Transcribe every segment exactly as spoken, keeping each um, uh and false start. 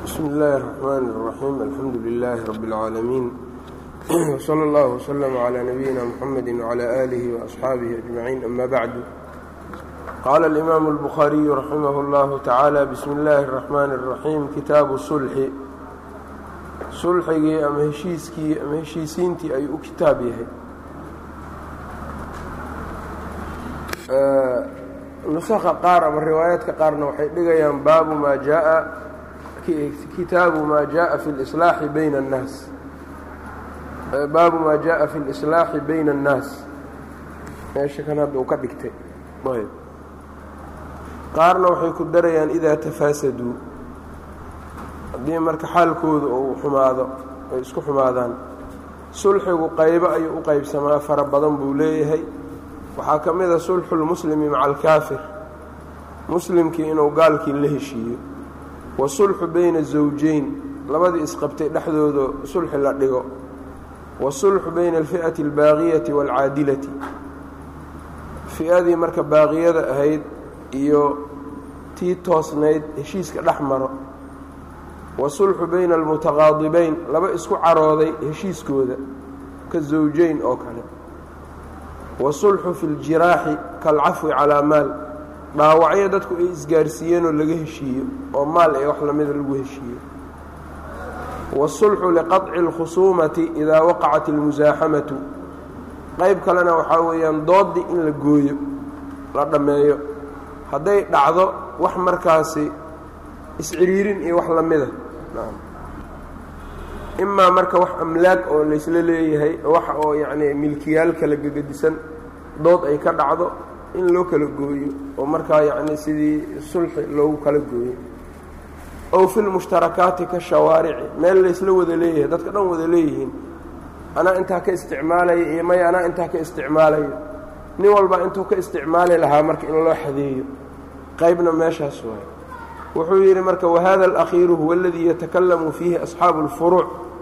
بسم الله الرحمن الرحيم الحمد لله رب العالمين وصلى الله وسلم على نبينا محمد وعلى آله وأصحابه أجمعين أما بعد قال الإمام البخاري رحمه الله تعالى بسم الله الرحمن الرحيم كتاب الصلح صلحي أم هشيسكي أم هشيسينتي أي كتابه أه نسخة قار أم الروايات كقارنا وحي لغيان باب ما جاء كتاب ما جاء في الإصلاح بين الناس باب ما جاء في الإصلاح بين الناس ماشي كان هذا وكدكتي طيب قارنا وحي كدريان إذا تفاسدوا دي مرك حالكود أو حماضة اسكو حماضان صلح وقيب أي وقيب سما فربضن بوليه وحاكم إذا صلح المسلم مع الكافر مسلم كي إنه قال كي له شيء والصلح بين الزوجين لبدي اسقبتي دحدوده صلح لا دغو والصلح بين الفئة الباغية والعادلة في هذه مركب باغية أهيد إيو تي توسنيد هشيسك الأحمر والصلح بين المتغاضبين لبا اسكو عراضي هشيسكودا كالزوجين أو كان والصلح في الجراح كالعفو على مال dhaawacyo dadku ay isgaarsiiyeen oo laga heshiiyo oo maal ay wax lamid lagu heshiiyo wasulhu liqat'i alkhusumati idha waqa'at almuzahamatu qayb kalena waxa weeyaan doodi in la gooyo la dhameeyo haday dhacdo wax markaasi isciriirin iyo wax lamid ah imma marka wax amlaak oo la isla leeyahay wax oo yaani milkiyaal kala gagadisan dood ay ka dhacdo in loo kala gooyo oo marka yaani sidii sulh loo kala gooyo oo fil mushtarakaati ka shawaarici meel la isla wada leeyahay dadka dhan wada leeyihiin ana inta ka isticmaalay iyo may ana inta ka isticmaalay nin walba intuu ka isticmaalay laha marka in loo xadeeyo qaybna meeshaas way wuxuu yiri marka wa hada al-akhir huwa alladhi yatakallamu fihi ashabu al-furu'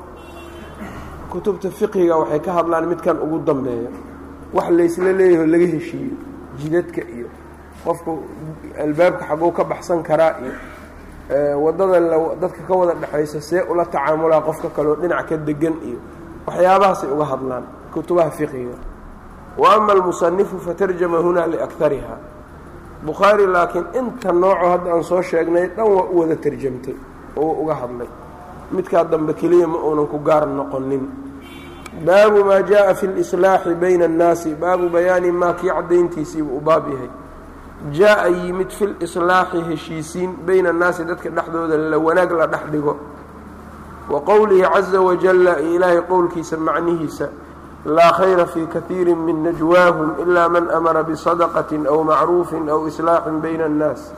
kutubta fiqhiga waxay ka hadlaan midkan ugu dambeeyo wax la isla leeyahay laga heshiiyo jidadka iyo qofku albaabka xaqo ka baxsan kara iyo wadada dadka ka wada dhaxaysa see ula tacaamulaa qofka kale dhinac ka degan iyo waxyaabahaas ay uga hadlaan kutubaha fiqhiga wa amma al-musannif fatarjama huna li akthariha bukhari laakin inta nooc hadda aan soo sheegnay dhan waa wada tarjumtay oo uga hadlay midka dambe kaliya ma oonan ku gaar noqonin باب ما جاء في الإصلاح بين الناس باب بيان ما كي عدينتي سيب وبابه جاء يمد في الإصلاح هشيسين بين الناس دتك دحدود لوناق لا دحدغو وقوله عز وجل إلهي قولك سمعنيه س لا خير في كثير من نجواهم إلا من أمر بصدقة أو معروف أو إصلاح بين الناس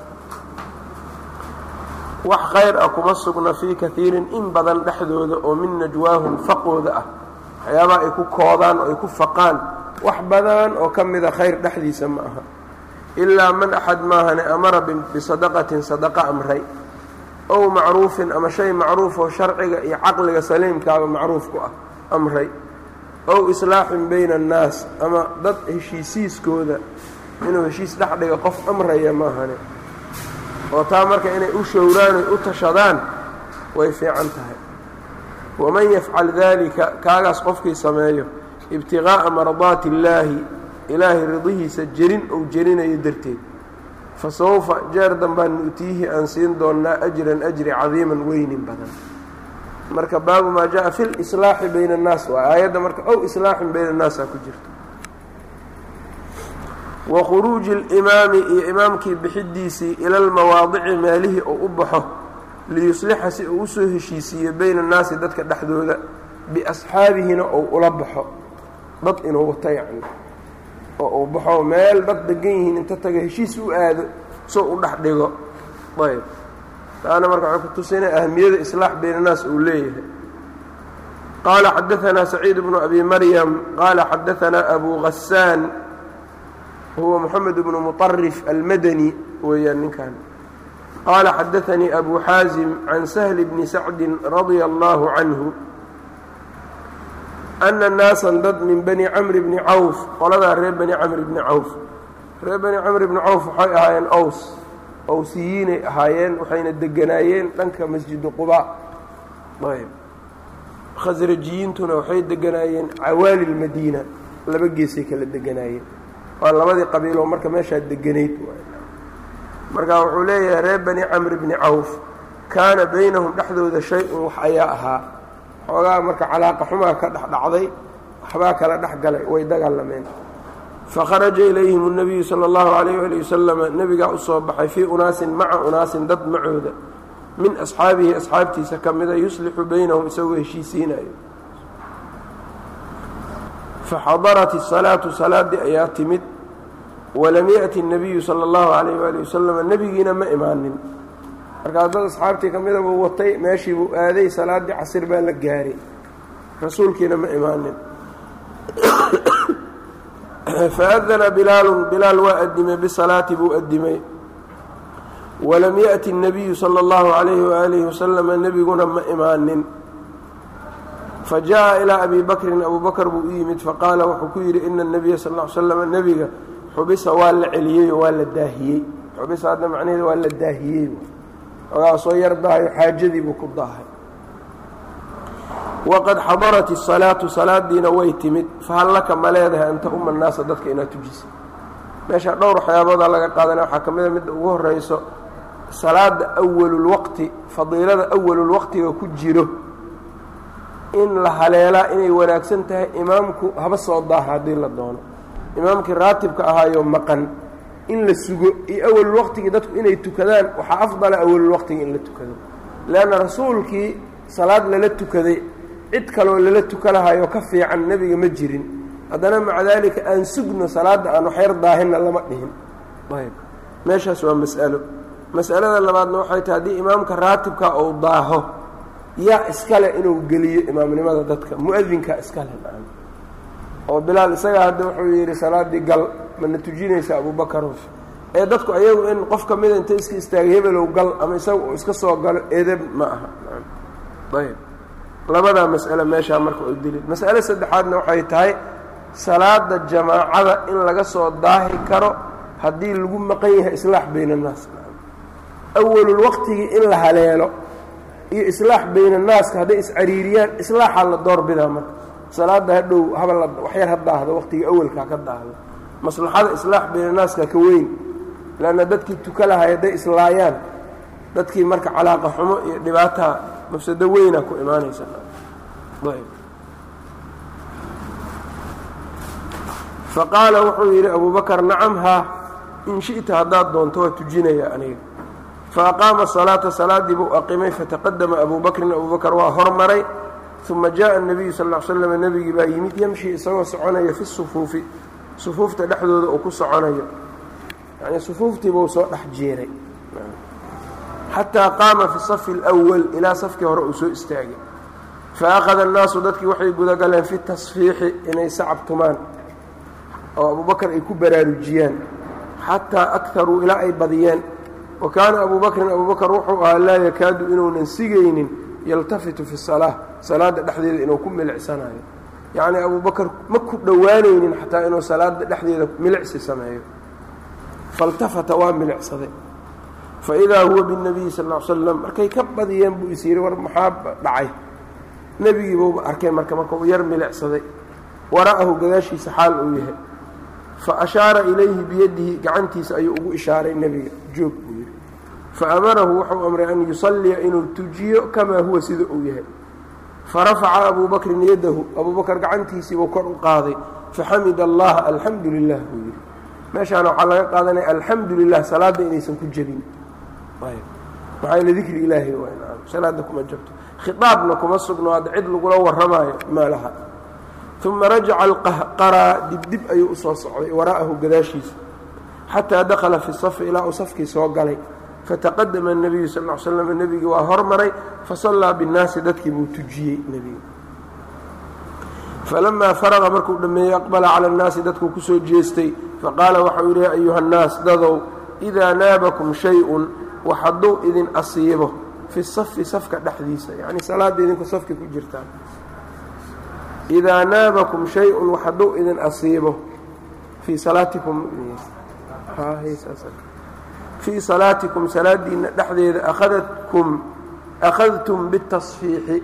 وح خير أكو مصقنا في كثير إن بدن دحدود ومن نجواهم فقود أه waxyaaba ay ku koodaan oo ay ku faqaan wax badan oo kamida khayr dhaxdiisa ma aha illa man ahad ma hana amara bi sadaqatin sadaqa amray aw ma'rufin ama shay ma'ruf oo sharciga iyo aqliga saliimka ma'ruf ku ah amray aw islaahin bayna an-nas ama dad heshiisiiskooda inuu heshiis dhaxdhiga qof amraya ma hana oo taa marka inay u shawraan u tashadaan way fiican tahay ومن يفعل ذلك كاغاس قفكي سمايو ابتغاء مرضات الله إله رضيه سجرين أو جرين يدرتي فسوف جاردا بان نؤتيه أنسين دوننا أجرا أجر عظيما وين بدن مركب باب ما جاء في الإصلاح بين الناس وآيات مركب أو إصلاح بين الناس كجرت وخروج الإمام إمامك بحديسي إلى المواضع ماله أو أبحه ليصلح سوء هشيسية بين الناس دتك دحدوده بأصحابهنا أو ألبحه ضد إنه وطيعني أو بحو مال ضد دقيهن انت تجه هشيس وآذ سوء دحدقه طيب فأنا مركع كنت سنة أهمية إصلاح بين الناس أوليه قال حدثنا سعيد بن أبي مريم قال حدثنا أبو غسان هو محمد بن مطرف المدني ويان كان قال حدثني أبو حازم عن سهل بن سعد رضي الله عنه أن الناس ضد من بني عمرو بن عوف قال ذا ريب بني عمرو بن عوف ريب بني عمرو بن عوف حيها أوس awsiyiinay ahaayeen waxayna deganaayeen dhanka masjidu quba ayb khasrajiyiintuna waxay deganaayeen cawaali lmadiina laba geesay kala deganaayeen waa labadii qabiiloo marka meeshaa deganayd markaa wuxuu leeyahay reer bani camr bni cawf kaana baynahum dhexdooda shay-un wax ayaa ahaa xoogaa marka calaaqa xumaa ka dhexdhacday waxbaa kala dhex galay way dagaalameen fakharaja ilayhim الnabiyu salى اllahu عalayh ali wasalama nebigaa u soo baxay fii unaasin maca unaasin dad macooda min asxaabihi asxaabtiisa ka mida yuslixu baynahum isagoo heshiisiinayo faxadarat الsalaatu salaadii ayaa timid walam yaأti الnabiyu salى اllahu عalayh ali wasalama nebigiina ma imaanin markaa dad asxaabtii ka mida buu watay meeshii buu aaday salaaddii casir baa la gaaray rasuulkiina ma imaanin faadana bilaalun bilaal waa addimay bisalaati buu addimay walam yaأti الnabiyu salى اllahu عalayhi waalihi wasalama nebiguna ma imaanin fajaءa ilaa abi bakrin abu bakr buu u yimid faqaala wuxuu ku yidhi ina الnabiya sal ll ly slam nebiga xubisa waa la celiyey oo waa la daahiyey xubisa hadda macnaheeda waa la daahiyey ogaa soo yar daahayo xaajadii buu ku daahay waqad xadarat الsalaatu salaadiina way timid fahal laka ma leedahay anta uma naasa dadka inaad tujisa meesha dhowr waxyaaboodaa laga qaadanaya waxaa ka mida midda ugu horeyso salaada awalulwaqti fadiilada awalulwaqtiga ku jiro in la haleelaa inay wanaagsan tahay imaamku haba soo daaha haddii la doono imaamkii raatibka ahaayo maqan in la sugo iyo awalulwaqtigii dadku inay tukadaan waxaa afdala awalulwaqtiga in la tukado leanna rasuulkii salaad lala tukaday cid kaloo lala tukalahayo ka fiican nebiga ma jirin haddana maca daalika aan sugno salaadda aan waxyar daahinna lama dhihin ayb meeshaas waa mas'alo mas'alada labaadna waxay tahay haddii imaamka raatibka uu daaho yaa iskale inuu geliyo imaamnimada dadka mu-adinkaa iskale oo bilaal isagaa hadda wuxuu yidhi salaaddii gal mana tujinaysa abubakarow ee dadku ayagu in qof ka mida inta iska istaagay hebelow gal ama isaga uu iska soo galo edeb ma aha ayb labadaa mas'ale meeshaa marka oo dilid mas'ale saddexaadna waxay tahay salaada jamaacada in laga soo daahi karo haddii lagu maqan yahay islaax bayna annaas awalul waqtigii in la haleelo iyo islaax bayna annaaska hadday iscariiriyaan islaaxaa la doorbidaa marka salaada hadhow haba la waxyar ha daahdo waqtigii awalkaa ka daahdo maslaxada islaax bayna annaaska ka weyn leanna dadkii tuka lahay hadday islaayaan dadkii marka calaaqa xumo iyo dhibaataa mafsado weynaa ku imaanaysa faqaala wuxuu yidhi abu bakr nacam haa in shi'ta haddaad doonto waa tujinaya aniga faaqaama salaata salaaddii buu aqimay fataqadama abu bakrin abu bakr waa hormaray uma jaءa الnabiyu sal ll slam nebigii baa yimid yamshi isagoo soconaya fi sufuufi sufuufta dhexdooda uu ku soconayo yani sufuuftii buu soo dhex jeeray xataa qaama fi safi اlأwal ilaa safkii hore uu soo istaagay faأkhada الnaasu dadkii waxay gudagaleen fi tasfiixi inay sacab tumaan oo abu bakr ay ku baraarujiyaan xataa akaruu ilaa ay badiyeen wa kaana abu bakrin abu bakr wuxuu ahaa laa yakaadu inuunan sigaynin yaltafitu fi الsalaaة salaada dhexdeeda inuu ku milicsanayo yacni abu bakr ma ku dhowaanaynin xataa inuu salaada dhexdeeda milicsi sameeyo faltafata waa milicsaday faidaa huwa biالnabiyi sal ll slam markay ka badiyeen buu is yidhi war maxaa dhacay nebigii buuba arkay marka marka uu yar milicsaday wara'ahu gadaashiisa xaal uu yahay faashaara ilayhi biyadihi gacantiisa ayuu ugu ishaaray nebiga joog buu yidhi faamarahu wuxuu amray an yusalliya inuu tujiyo kamaa huwa sida uu yahay farafaca abu bakrin yadahu abu bakr gacantiisiibuu kor u qaaday faxamida allaha alxamdu lilah buu yidhi meeshaana waxaa laga qaadanaya alxamdu lilah salaadda inaysan ku jebin maxaa ila dikri ilaahi salaadda kuma jabto khitaabna kuma sugno hadda cid lagula warramaayo maalaha uma rajaca alqahqaraa dibdib ayuu usoo socday wara'ahu gadaashiisa xataa dakhala fi safi ilaa uu safkii soo galay fataqadama الnabiyu sal ll slam nebigii waa hormaray fasallaa biاnnaasi dadkii buu tujiyey nebiga falamaa faraqa markuu dhammeeyey aqbala cala اnnaasi dadkuu kusoo jeestay faqaala waxau yidhi ya ayuha اnnaas dadow idaa naabakum shay-un wax hadduu idin asiibo fi safi safka dhexdiisa yacni salaadda idinku safka ku jirtaan idaa naabakum shay-un wax hadduu idin asiibo fii salaatikum fii salaatikum salaadiina dhexdeeda akhadatkum akhadtum bitasfiixi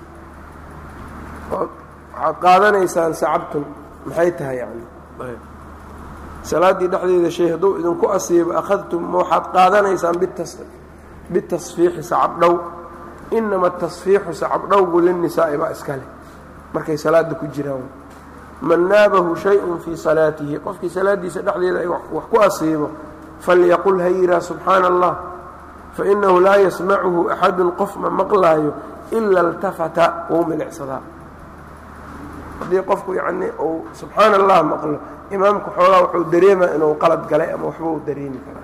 waxaad qaadanaysaan sacabtum maxay tahay yani salaaddii dhexdeeda shay hadduu idinku asiibo akhadtum ma waxaad qaadanaysaan bitasfiixi sacabdhow inama tasfiixu sacabdhowgu linnisaa'i baa iska leh markay salaada ku jiraan man naabahu shay-un fii salaatihi qofkii salaaddiisa dhexdeeda ay wax ku asiibo falyaqul ha yihaa subxaana allah fainahu laa yasmacuhu axadun qof ma maqlaayo ila iltafata wou milicsadaa haddii qofku yacnii uu subxaana allah maqlo imaamku xoogaa wuxuu dareemaa inuu qalad galay ama waxba uu dareemi karaa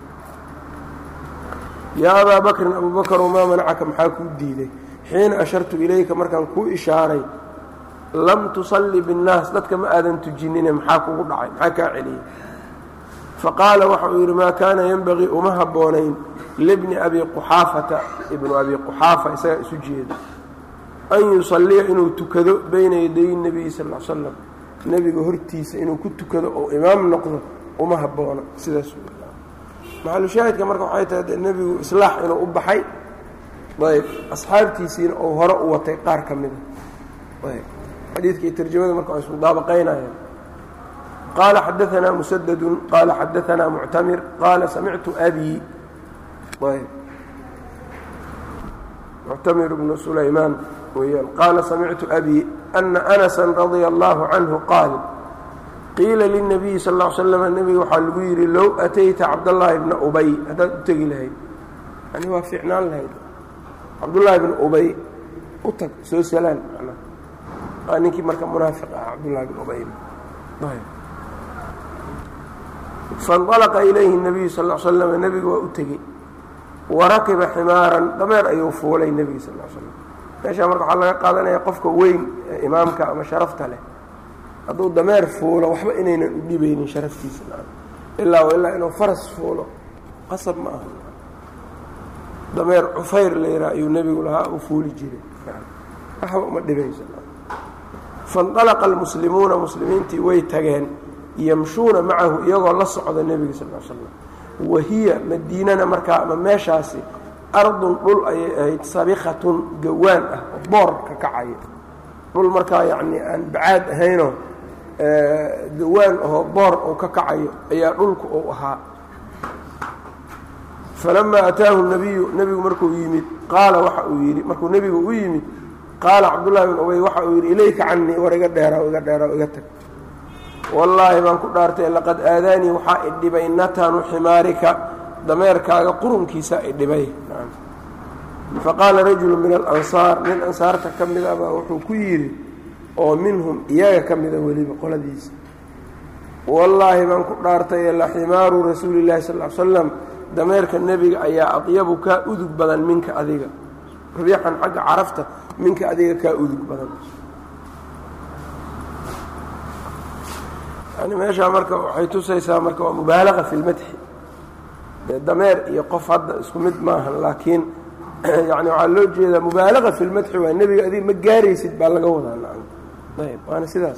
yaa abaa bakrin abuu bakarow maa manacaka maxaa kuu diiday xiina ashartu ilayka markaan kuu ishaaray lam tusalli biاnnaas dadka ma aadan tujinine maxaa kugu dhacay maxaa kaa celiyey faqaala waxa uu yidhi maa kaana yenbagii uma habboonayn libni abi quxaafata ibnu abi quxaafa isagaa isu jeeda an yusalliya inuu tukado bayna yaday nebiyi sal l slam nebiga hortiisa inuu ku tukado oo imaam noqdo uma habboona sidaas maxalushaahidka marka waxay tahay de nebigu islaax inuu u baxay ayb asxaabtiisiina ou hore u watay qaar ka mida ayb xadiidka iyo tarjamada marka waa isku daabaqaynayaan qaala xadaanaa musadadun qaala xadaanaa muctamir qaala samictu abii ayb muctamir bnu sulaymaan weyaan qaala samictu abii ana anasa radia allahu canhu qaal qiila lلnabiyi sal ا ly slam nebiga waxaa lagu yidhi low atayta cabdاllaahi bna ubay haddaad u tegi lahayd yani waa fiicnaan lahayd cabdullaahi bna ubay u tag soo salaan manaa waa ninkii marka munaafiq ah cabdullahi bn ubay faاnطalaqa ilayhi الnabiyu sal ا slam nebiga waa u tegey warakiba ximaaran dameer ayuu fuulay nebiga sal l slam meeshaa marka waxaa laga qaadanaya qofka weyn ee imaamka ama sharafta leh hadduu dameer fuulo waxba inaynan u dhibaynin sharaftiisa ilaa ilaa inuu faras fuulo qasab ma aha dameer cufayr la yidhaha ayuu nebigu lahaa uu fuuli jiray waxba uma dhibayso faاnطalaqa almuslimuuna muslimiintii way tageen yamshuuna macahu iyagoo la socda nebiga sal l slam wahiya madiinana markaa ama meeshaasi ardun dhul ayay ahayd sabikhatun gawaan ah oo boor ka kacayo dhul markaa yacnii aan bacaad ahaynoo gawaan ahoo boor uu ka kacayo ayaa dhulku uu ahaa falamaa ataahu nabiyu nebigu markuu yimid qaala waxa uu yidhi markuu nebigu u yimid qaala cabdullaahi bin ubay waxa uu yidhi ilayka canii war iga dheeraaw iga dheeraaw iga tag wallaahi baan ku dhaartay laqad aadaanii waxaa idhibay natanu ximaarika dameerkaaga qurunkiisa idhibay faqaala rajulu min alansaar nin ansaarta ka mid a baa wuxuu ku yidhi oo minhum iyaga ka mida weliba qoladiisa wallaahi baan ku dhaartay la ximaaru rasuuli llahi sal l slam dameerka nebiga ayaa adyabu kaa udug badan minka adiga riixan xagga carafta minka adiga kaa udug badan yani meeshaa marka waxay tusaysaa marka waa mubaalaqa fi lmadxi dameer iyo qof hadda isku mid maahan laakiin yani waxaa loo jeedaa mubaalaqa fi lmadxi waa nebiga adig ma gaaraysid baa laga wadaa ayb waana sidaas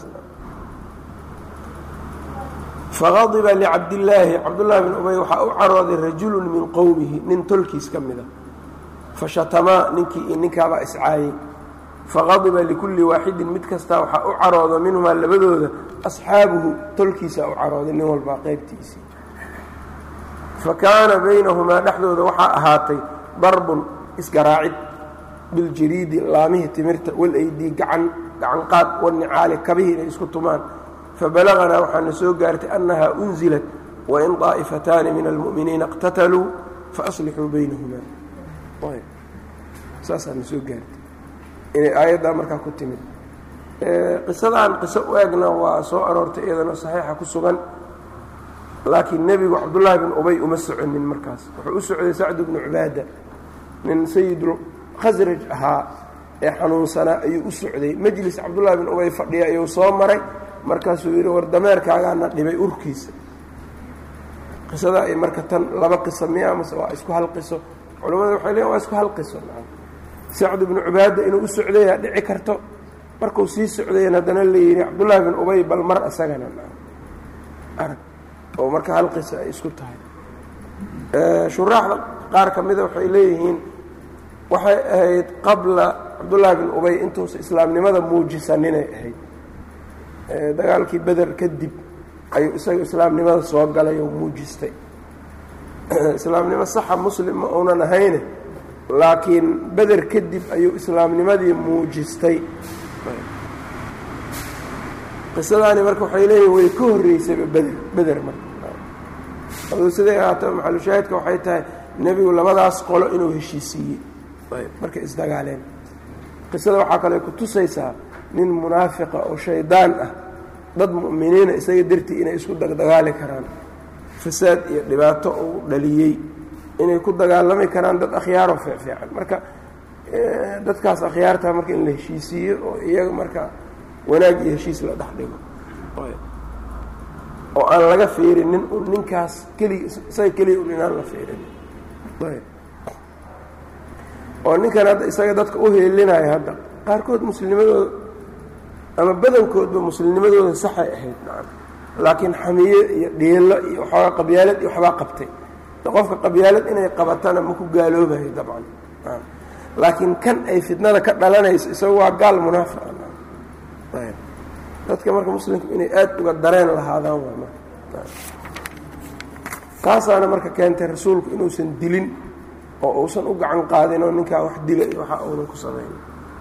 faqadiba licabdillaahi cabdullaahi bin ubay waxaa u carooday rajulun min qowmihi nin tolkiis ka mida fashatamaa ninkii ninkaabaa iscaayey faqadiba likulli waaxidin mid kastaa waxaa u caroodo minhumaa labadooda asxaabuhu tolkiisaa u carooday nin walbaa qaybtiisii fa kaana baynahumaa dhexdooda waxaa ahaatay darbun isgaraacid biljariidi laamihii timirta walaydi gacan gacanqaad walnicaali kabihii inay isku tumaan fabalaganaa waxaana soo gaartay annahaa unzilat wain daa'ifataani min almu'miniina iqtataluu faaslixuu baynahumaa saasaana soo gaartay inay aayaddaa markaa ku timid qisadaan qiso u egna waa soo aroortay iyadana saxiixa ku sugan laakiin nebigu cabdullaahi bin ubay uma soconin markaas wuxuu u socday sacd bnu cubaada nin sayidulkhasraj ahaa ee xanuunsanaa ayuu u socday majlis cabdullaahi bin ubay fadhiya ayuu soo maray markaasuu yidhi war dameerkaagaana dhibay urkiisa qisada ay marka tan laba qiso miya mase waa isku hal qiso culimmada waxay leeyiin waa isku hal qiso sacd bnu cubaada inuu u socdayaa dhici karto markuu sii socdayan haddana la yidhi cabdullaahi bin ubay bal mar isagana arag oo marka hal qiso ay isku tahay shuraaxda qaar ka mida waxay leeyihiin waxay ahayd qabla cabdullaahi bin ubay intuusa islaamnimada muujisaninay ahayd dagaalkii beder kadib ayuu isaga islaamnimada soo galay oo muujistay islaamnimo saxa muslim ma uunan ahayne laakiin beder kadib ayuu islaamnimadii muujistay qisadaani marka waxay leeyihin way ka horreysayba beder beder marka aduu siday ahaato maxalushaahidka waxay tahay nebigu labadaas qolo inuu heshiisiiyey markay isdagaaleen qisada waxaa kale ku tusaysaa nin munaafiqa oo shaydaan ah dad mu'miniina isaga dartii inay isku dagdagaali karaan fasaad iyo dhibaato uu dhaliyey inay ku dagaalami karaan dad akhyaaroo fiicfiican marka dadkaas akhyaartaa marka in la heshiisiiyo oo iyaga marka wanaag iyo heshiis la dhex dhigo oo aan laga fiirinin un ninkaas keliga isaga keliya un inaan la fiirinin oo ninkan hadda isaga dadka u heelinayo hadda qaarkood muslimadooda ama badankoodba muslimnimadooda saxay ahayd nacam laakiin xamiye iyo dhiilo iyo waxoogaa qabyaalad iyo waxbaa qabtay qofka qabyaalad inay qabatana ma ku gaaloobayo dabcan laakiin kan ay fitnada ka dhalanayso isaga waa gaal munaafiqa dadka marka muslimku inay aad uga dareen lahaadaan waa marka taasaana marka keentay rasuulku inuusan dilin oo uusan u gacan qaadin oo ninkaa wax dila iyo waxa uunan ku samaynin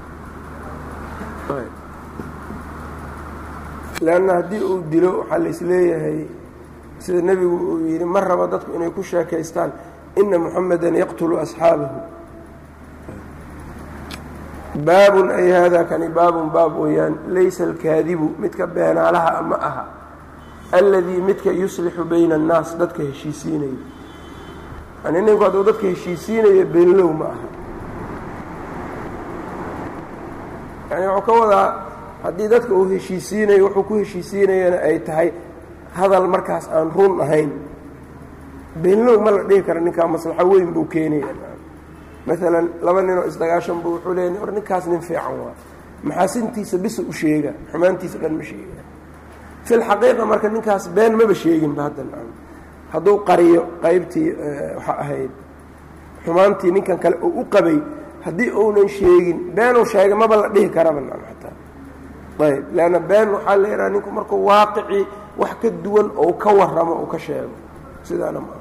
leanna haddii uu dilo waxaa la isleeyahay sida nebigu uu yidhi ma rabo dadku inay ku sheekaystaan ina muxamedan yaqtulu asxaabahu baabun ay haadaa kani baabun baab weeyaan laysa alkaadibu midka beenaalaha ma aha alladii midka yuslixu bayna annaas dadka heshiisiinayo yani ninku hadduu dadka heshiisiinayo beenlow ma aha yani wuxuu ka wadaa haddii dadka uu heshiisiinayo wuxuu ku heshiisiinayana ay tahay hadal markaas aan run ahayn beenlow ma la dhihi kara ninkaa maslaxo weyn buu keenaya maalan laba ninoo isdagaashan buu wuxuu leeya war ninkaas nin fiican waa maxaasintiisa bisa u sheega xumaantiisa dhan ma sheega fi lxaqiiqa marka ninkaas been maba sheeginba hadda hadduu qariyo qaybtii waxa ahayd xumaantii ninkan kale oo u qabay haddii uunan sheegin beenuu sheegay maba la dhihi karaba ataa ayb leanna been waxaa la yidhaha ninku markuu waaqicii wax ka duwan oo ka warramo uu ka sheego sidaana ma aha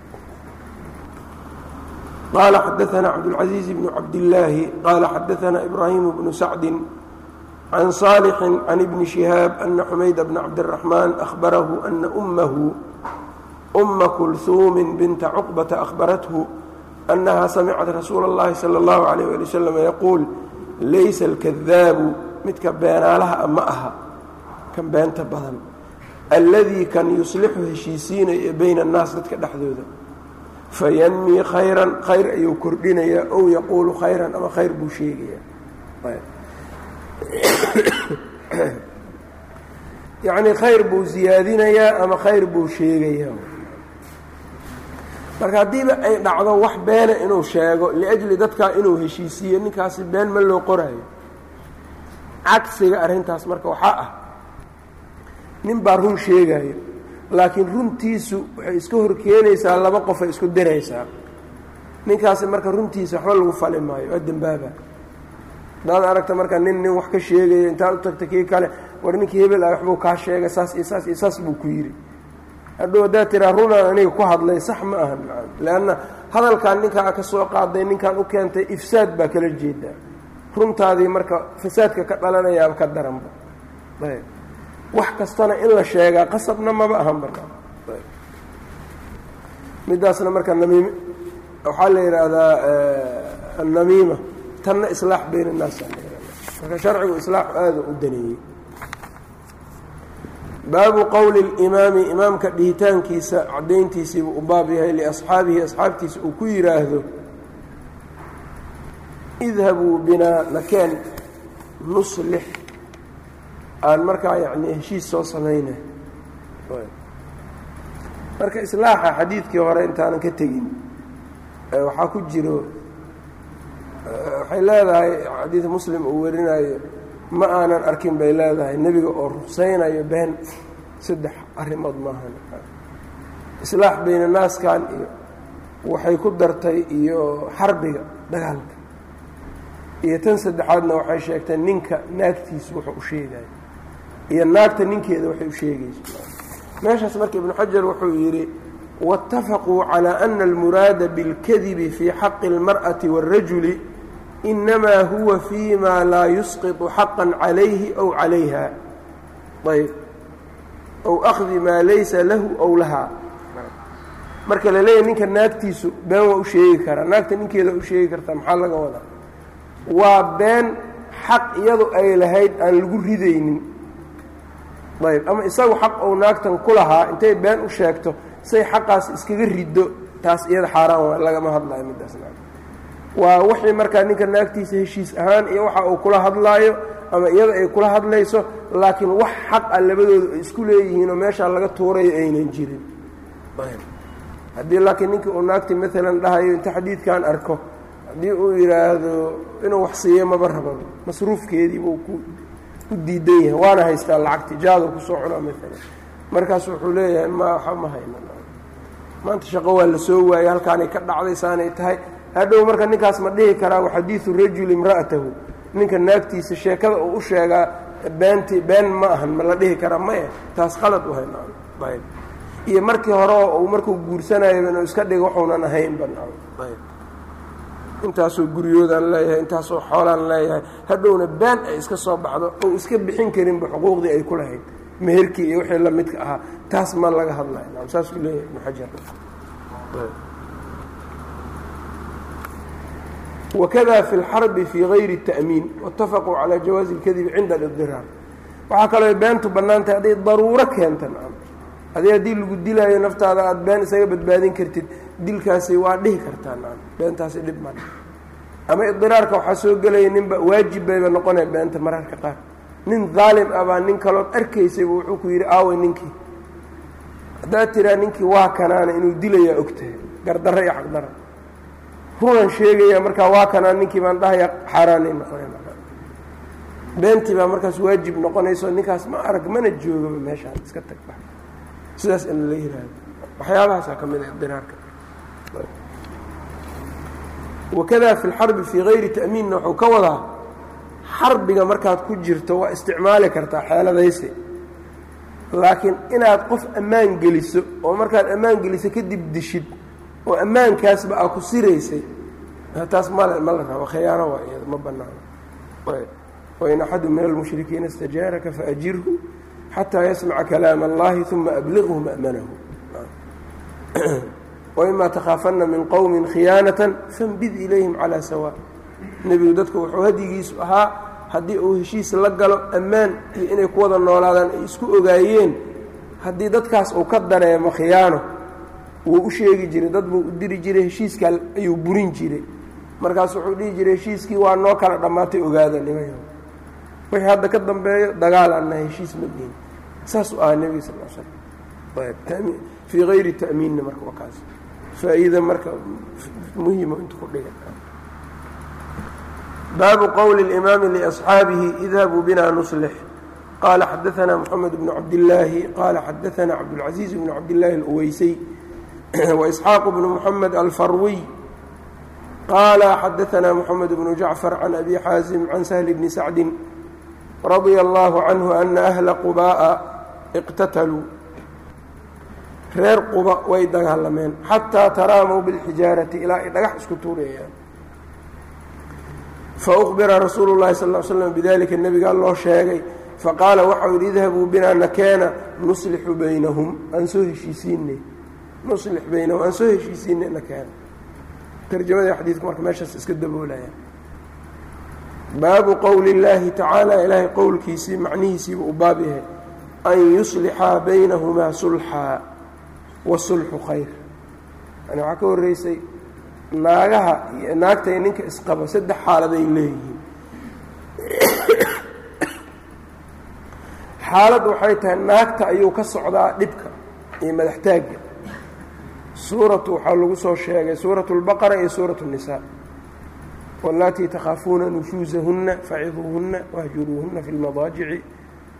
qال xdثna cبدالعزيز بن cبداللahi qال xdثna إبراهيم بن سعد عن صالح عن بن شهاaب أن حمayd بن cبدالرحمن أخبره أن أمه أma كلثوم بنت cقبة أخبرته أنها سمعت رsuuل اللhi صلى الله عليه ولي وسلم يقول laysa الكذاaب midka beenaalaha ma aha kan beenta badan الذي kan يuصلxu heshiisiinaya bayna الناas dadka dhexdooda fayanmii khayran khayr ayuu kordhinayaa ow yaquulu khayran ama khayr buu sheegayaa yacnii khayr buu siyaadinayaa ama khayr buu sheegayaa marka haddiiba ay dhacdo wax beena inuu sheego liajli dadkaa inuu heshiisiiyo ninkaasi been ma loo qoraayo cagsiga arrintaas marka waxaa ah nin baa run sheegayo laakiin runtiisu waxay iska hor keenaysaa laba qof ay isku diraysaa ninkaasi marka runtiisa waxba lagu fali maayo waa dembaaba hadaad aragta marka nin nin wax ka sheegayo intaad u tagta kii kale war ninkii hebel ah waxbuu kaa sheegay saas iyo saas iyo saas buu ku yidhi hadhow haddaad tiraa runaan aniga ku hadlay sax ma ahan leanna hadalkan ninkaa ka soo qaaday ninkan u keentay ifsaad baa kala jeedaa runtaadii marka fasaadka ka dhalanayaaba ka daranba ayb wax kastana in la sheegaa qasabna maba ahan marka midaasna marka namiim waxaa la yidhaahdaa annamiima tanna islaax bayna الnaas marka sharcigu islaax aada u daneeyey baabu qowli اlimaami imaamka dhihitaankiisa caddayntiisiibuu u baab yahay liasxaabihi asxaabtiisa uu ku yidhaahdo idhabuu binaa nakeen nuslix aan markaa yacni heshiis soo samayna marka islaaxa xadiidkii hore intaanan ka tegin waxaa ku jiro waxay leedahay xadiid muslim uu warinayo ma aanan arkin bay leedahay nebiga oo ruqsaynayo been saddex arrimood maahan islaax bayna naaskan iyo waxay ku dartay iyo xarbiga dagaalka iyo tan saddexaadna waxay sheegtay ninka naagtiisa wuxuu u sheegayo iyo naagta ninkeeda waxay u sheegayso meeshaas marka ibnu xajar wuxuu yidhi waاtafaquu calى ana almuraada biاlkadibi fii xaqi اlmarأati wاlrajuli inamaa huwa fima laa yusqiطu xaqa calayhi aw calayha ayb aw akhdi maa laysa lahu aw lahaa marka la leeyahy ninka naagtiisu been waa u sheegi karaa naagta ninkeeda u sheegi kartaa maxaa laga wadaa waa been xaq iyadu ay lahayd aan lagu ridaynin ayb ama isagu xaq ou naagtan ku lahaa intay been u sheegto say xaqaas iskaga riddo taas iyada xaaraan waa lagama hadlaayo middaas waa wixii markaa ninka naagtiisa heshiis ahaan iyo waxa uu kula hadlaayo ama iyada ay kula hadlayso laakiin wax xaq ah labadooda ay isku leeyihiinoo meeshaa laga tuurayo aynan jirin haddii laakiin ninkii uu naagti maalan dhahayo inta xadiidkan arko haddii uu yidhaahdo inuu wax siiyo maba rababa masruufkeediibuu ku u diidan yahay waana haystaa lacagti jaado kusoo cunaa maalan markaas wuxuu leeyahay ma waxa ma hayna maanta shaqo waa la soo waayey halkaanay ka dhacday saanay tahay hadhow marka ninkaas ma dhihi karaa wa xadiidu rajuli imra'atahu ninka naagtiisa sheekada uu u sheegaa beenti been ma ahan ma la dhihi karaa maya taas qalad u haynaan ayb iyo markii hore uu markuu guursanayo inuu iska dhigo waxuunan ahayn banaan ayb intaasoo guryoodaan leeyahay intaasoo xoolaan leeyahay hadhowna been ay iska soo baxdo ou iska bixin karinba xuquuqdii ay ku lahayd meherkii iyo wixii la midka ahaa taas ma laga hadlayo naam saasuu leeyahay ibnu xajar wakada fi اlxarbi fii gayri الta'miin waاtafaquu calaa jawaazi اlkadibi cinda اlidiraar waxaa kaloo beentu bannaan tahay hadday daruuro keenta naam adi haddii lagu dilaayo naftaada aada been isaga badbaadin kartid dilkaasi waa dhihi kartaa naam beentaasi dhib ma ama idiraarka waxaa soo gelaya ninba waajib bayba noqonaya beenta mararka qaar nin daalim ah baa nin kalood arkaysayba wuxuu ku yidhi aaway ninkii haddaad tiraa ninkii waa kanaana inuu dilayaa ogtahay gardarro iyo xaqdarra runan sheegaya markaa waa kanaan ninkii baan dhahayaa xaaraanay noqonay beentii baa markaas waajib noqonayso ninkaas ma arag mana joogaba meeshaan iska tagba sidaas in la yihahdo waxyaabahaasaa ka mid a idiraarka wakada fi اlxarbi fii gayri ta'miinna wuxuu ka wadaa xarbiga markaad ku jirto waa isticmaali kartaa xeeladaysi laakiin inaad qof ammaan geliso oo markaad ammaan geliso kadib dishid oo ammaankaasba aa ku siraysay taas mal ma la rabo khiyaano waa iyada ma bannaano wain axadu min almushrikiina istajaaraka faajirhu xataa yasmaca kalaam اllahi uma abliغhu ma'manahu waima takhaafana min qowmi khiyaanatan fanbid ilayhim calaa sawa nebigu dadku wuxuu hadigiisu ahaa haddii uu heshiis la galo ammaan iyo inay ku wada noolaadaan ay isku ogaayeen haddii dadkaas uu ka dareemo khiyaano wuu u sheegi jiray dad buu u diri jiray heshiiskaa ayuu burin jiray markaas wuxuu dhihi jiray heshiiskii waa noo kala dhammaatay ogaada nimayo wixii hadda ka dambeeyo dagaal aanna heshiis ma dhihin saasuu ahaa nebiga sal l slam ayb fii gayri ta'miinna marka waa kaas faa'iida marka muhimo inta ku dhiga baabu qowli اlimaami liasxaabihi idhabuu bina nuslix qaala xadaثana moxamed bnu cabdillaahi qaala xadaثana cabdاlcaزiiz bnu cabdillaahi اluweysey وإسحاaq بن محمد الفروي قال xdثna محمد بن جعفر عن أbي xاaزم عن سهل بن سعد رضي الله عنه أن أهل qباء اqتتلوا reer quba way dagaalameen xatىa تaraamوا bالxijاaraةi ilaa ay dhagax isku tuurayaan faأخبira rasuul الlahi صلى اه عل سلم بذلika nebigaa loo sheegay faqaala waxau yidhi idhabuu bina nakeena nuslixu baynahum aan soo heshiisiinay nuslix baynahum aan soo heshiisiinay nakeena tarjamadii xadiidku marka meeshaas iska daboolaya baabu qowli اllaahi tacaala ilaahay qowlkiisii macnihiisiiba u baab yahay an yuslixaa baynahumaa sulxaa wasulxu khayr yani waxaa ka horreysay naagaha iyo naagta iyo ninka isqaba saddex xaaladay leeyihiin xaalad waxay tahay naagta ayuu ka socdaa dhibka iyo madaxtaagga suuratu waxaa lagu soo sheegay suuratu اlbaqara iyo suuratu الnisaa wاllatii takhaafuuna nushuusahunna faciduuhunna wahjuruuhunna fi اlmadaajici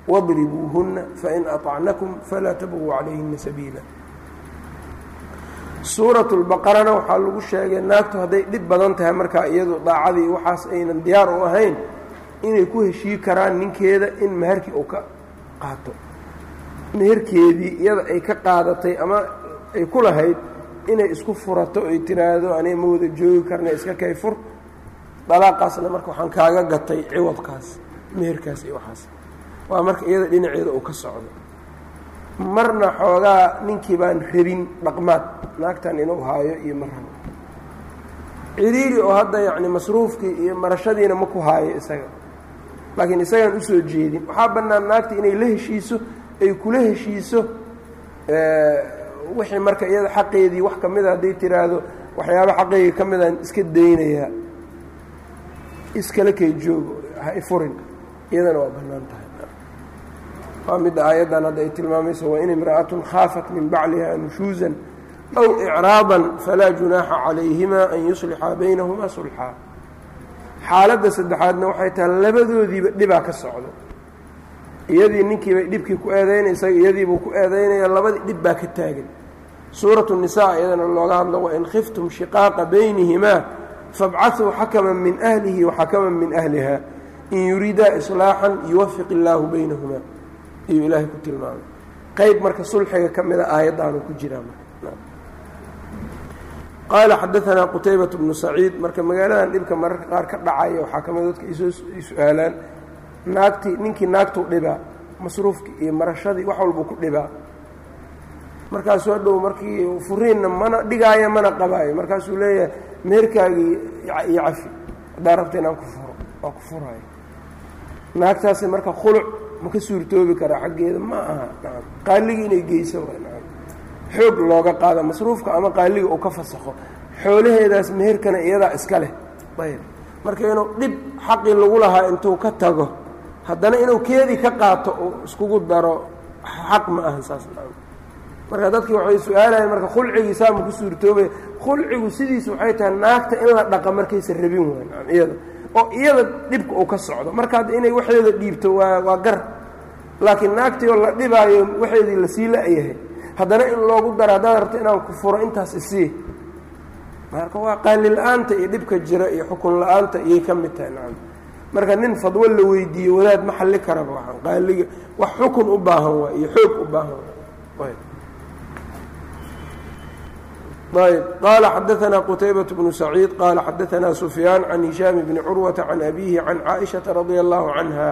wadribuuhunna fain aطacnakum falaa tabغuu calayhina sabiila suuratu lbaqarana waxaa lagu sheegay naagtu hadday dhib badan tahay markaa iyadu daacadii waxaas aynan diyaar u ahayn inay ku heshii karaan ninkeeda in meherkii uu ka qaato meherkeedii iyada ay ka qaadatay ama ay ku lahayd inay isku furato ay tiraahdo aniga ma wada joogi karna iska kay fur dalaaqaasna marka waxaan kaaga gatay ciwadkaas meherkaas iyo waxaas waa marka iyada dhinaceeda uu ka socdo marna xoogaa ninkii baan rabin dhaqmaad naagtan inuu haayo iyo ma rabo ciriiri oo hadda yacni masruufkii iyo marashadiina ma ku haayo isaga laakiin isagaan usoo jeedin waxaa bannaan naagta inay la heshiiso ay kula heshiiso wixii marka iyada xaqeedii wax ka mida hadday tiraahdo waxyaaba xaqeyga ka midaan iska daynayaa iskala kay joogo ha ifurin iyadana waa bannaan tahay waa midda aayaddan hadda ay tilmaamayso wain imra'atun khaafat min bacliha nushuusan aw icraadan falaa junaaxa calayhima an yuslixa baynahumaa sulxaa xaaladda saddexaadna waxay tahay labadoodiiba dhibaa ka socdo iyadii ninkiibay dhibkii ku eedaynaysa iyadiibuu ku eedaynaya labadii dhib baa ka taagan suuratu nisaa iyadana looga hadlo wain khiftum shiqaaqa baynihimaa fabcahuu xakaman min ahlihi waxakaman min ahliha in yuriidaa islaaxan yuwafiq illaahu baynahumaa ayuu ilaahay ku tilmaamay qayb marka sulxiga ka mida aayaddaanu ku jiraa qaala xadaanaa qutaybatu bnu saciid marka magaaladan dhibka mararka qaar ka dhacaya waxaa ka mid dadka isoo su-aalaan naagtii ninkii naagtuu dhibaa masruufkii iyo marashadii wax walbuu ku dhibaa markaasuu hadhow markii furiinna mana dhigaayo mana qabaayo markaasuu leeyahay meherkaagii iyo cafi haddaa rabta inaan ku furo waa ku furaayo naagtaasi marka khuluc ma ka suurtoobi karaa xaggeeda ma aha nacam qaaligii inay geyso waa nacam xoog looga qaado masruufka ama qaaliga uu ka fasakho xoolaheedaas meherkana iyadaa iska leh ayb marka inuu dhib xaqii lagu lahaa intuu ka tago haddana inuu keedii ka qaato uu iskugu daro xaq ma ahan saas nacam marka dadkii waxay su-aalayeen marka khulcigii saa ma ku suurtoobaya khulcigu sidiisu waxay tahay naagta in la dhaqa markaysa rabin waay nacam iyada oo iyada dhibka uu ka socdo marka hadda inay waxeeda dhiibto waa waa gar laakiin naagtii oo la dhibaayo waxeedii lasii la-yahay haddana in loogu daro haddaad rabto inaan ku furo intaas isii marka waa qaali la-aanta iyo dhibka jira iyo xukun la-aanta iyay ka mid tahay nacam marka nin fadwo la weydiiyo wadaad ma xalli karaba waxaan qaaliga wax xukun u baahan waay iyo xoog u baahan waay ayb qaala xadaanaa qutaybaة bnu saciid qaala xadaanaa sufyaan can hishaam bni curwata can abiihi can caaishaةa radia allahu canha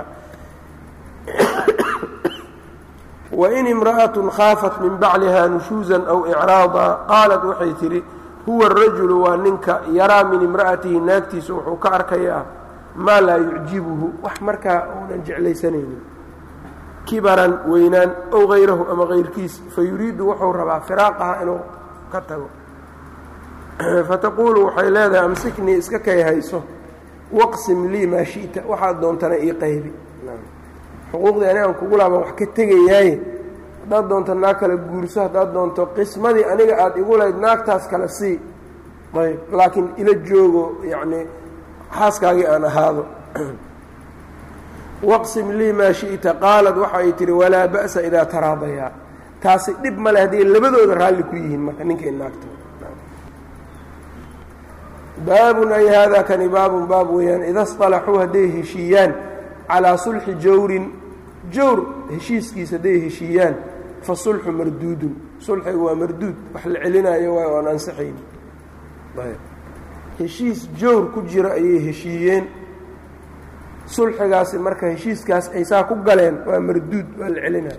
wain imra'aة khaafat min bacliha nushuuza aw icraada qaalat waxay tidhi huwa rajulu waa ninka yaraa min imra'atihi naagtiisa wuxuu ka arkayaa maa laa yucjibuhu wax markaa uunan jeclaysanaynin kibaran weynaan ow hayrahu ama kayrkiis fayuriidu wuxuu rabaa firaaqaha inuu ka tago fataquulu waxay leedahay amsiknii iska kay hayso waqsim lii maa shi'ta waxaad doontana ii qaybi xuquuqdii anigaan kugu laaban wax ka tegayaaye haddaad doonto naag kale guurso haddaad doonto qismadii aniga aada igu lahayd naagtaas kale sii ayb laakiin ila joogo yacnii xaaskaagii aan ahaado waqsim lii maa shi'ta qaalad waxa ay tihi walaa ba'sa idaa taraadayaa taasi dhib male hadday labadooda raalli ku yihiin marka ninkay naagto baabun ay haadaa kani baabun baab weeyaan ida اصطalaxuu hadday heshiiyaan calaa sulxi jawrin jawr heshiiskiisa hadday heshiiyaan fasulxu marduudun sulxiga waa marduud wax la celinayo waay oan ansaxayn heshiis jawr ku jira ayay heshiiyeen sulxigaasi marka heshiiskaas ay saa ku galeen waa marduud waa la celinayo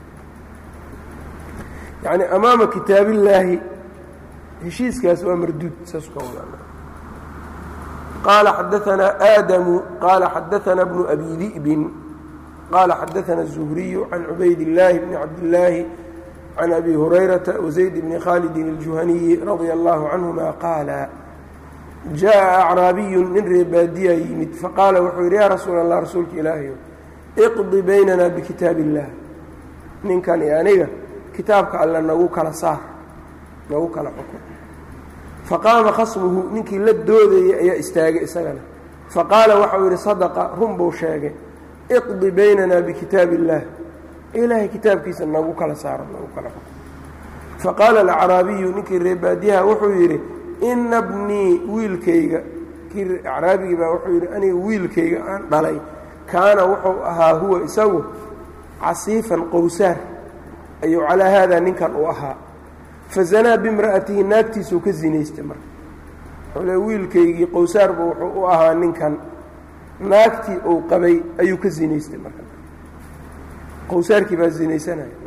yacni amaama kitaabillaahi heshiiskaas waa marduud saas ka wada qaala xadaanaa aadamu qaala xadaanaa bnu abi di'bin qaala xadaana الzuhriyu can cubayd illaahi bni cabdillaahi can abi hurayrata wazayd bni khaalidin اljuhaniyi radia allahu canhuma qaala jaaءa acraabiyu nin reebaadiya yimid faqaala wuxuu yidhi yaa rasuula allah rasuulka ilaahayo iqdi baynana bikitaab illah ninkan iyo aniga kitaabka alle nagu kala saar nagu kala xukun faqaama khasmuhu ninkii la doodayay ayaa istaagay isagana faqaala waxau yidhi sadaqa run buu sheegay iqdi baynana bikitaab illaah ilaahay kitaabkiisa nagu kala saaro nagu kala xukun faqaala alacraabiyu ninkii reebaadiyaha wuxuu yidhi ina bnii wiilkayga kii acraabigii baa wuxuu yidhi aniga wiilkayga aan dhalay kaana wuxuu ahaa huwa isagu casiifan qowsaar ayuu calaa haadaa ninkan u ahaa fazanaa bimra'atihi naagtiisuu ka zinaystay marka wuxuu le wiilkaygii qowsaarbu wuxuu u ahaa ninkan naagtii uu qabay ayuu ka zinaystay marka qowsaarkii baa zinaysanaya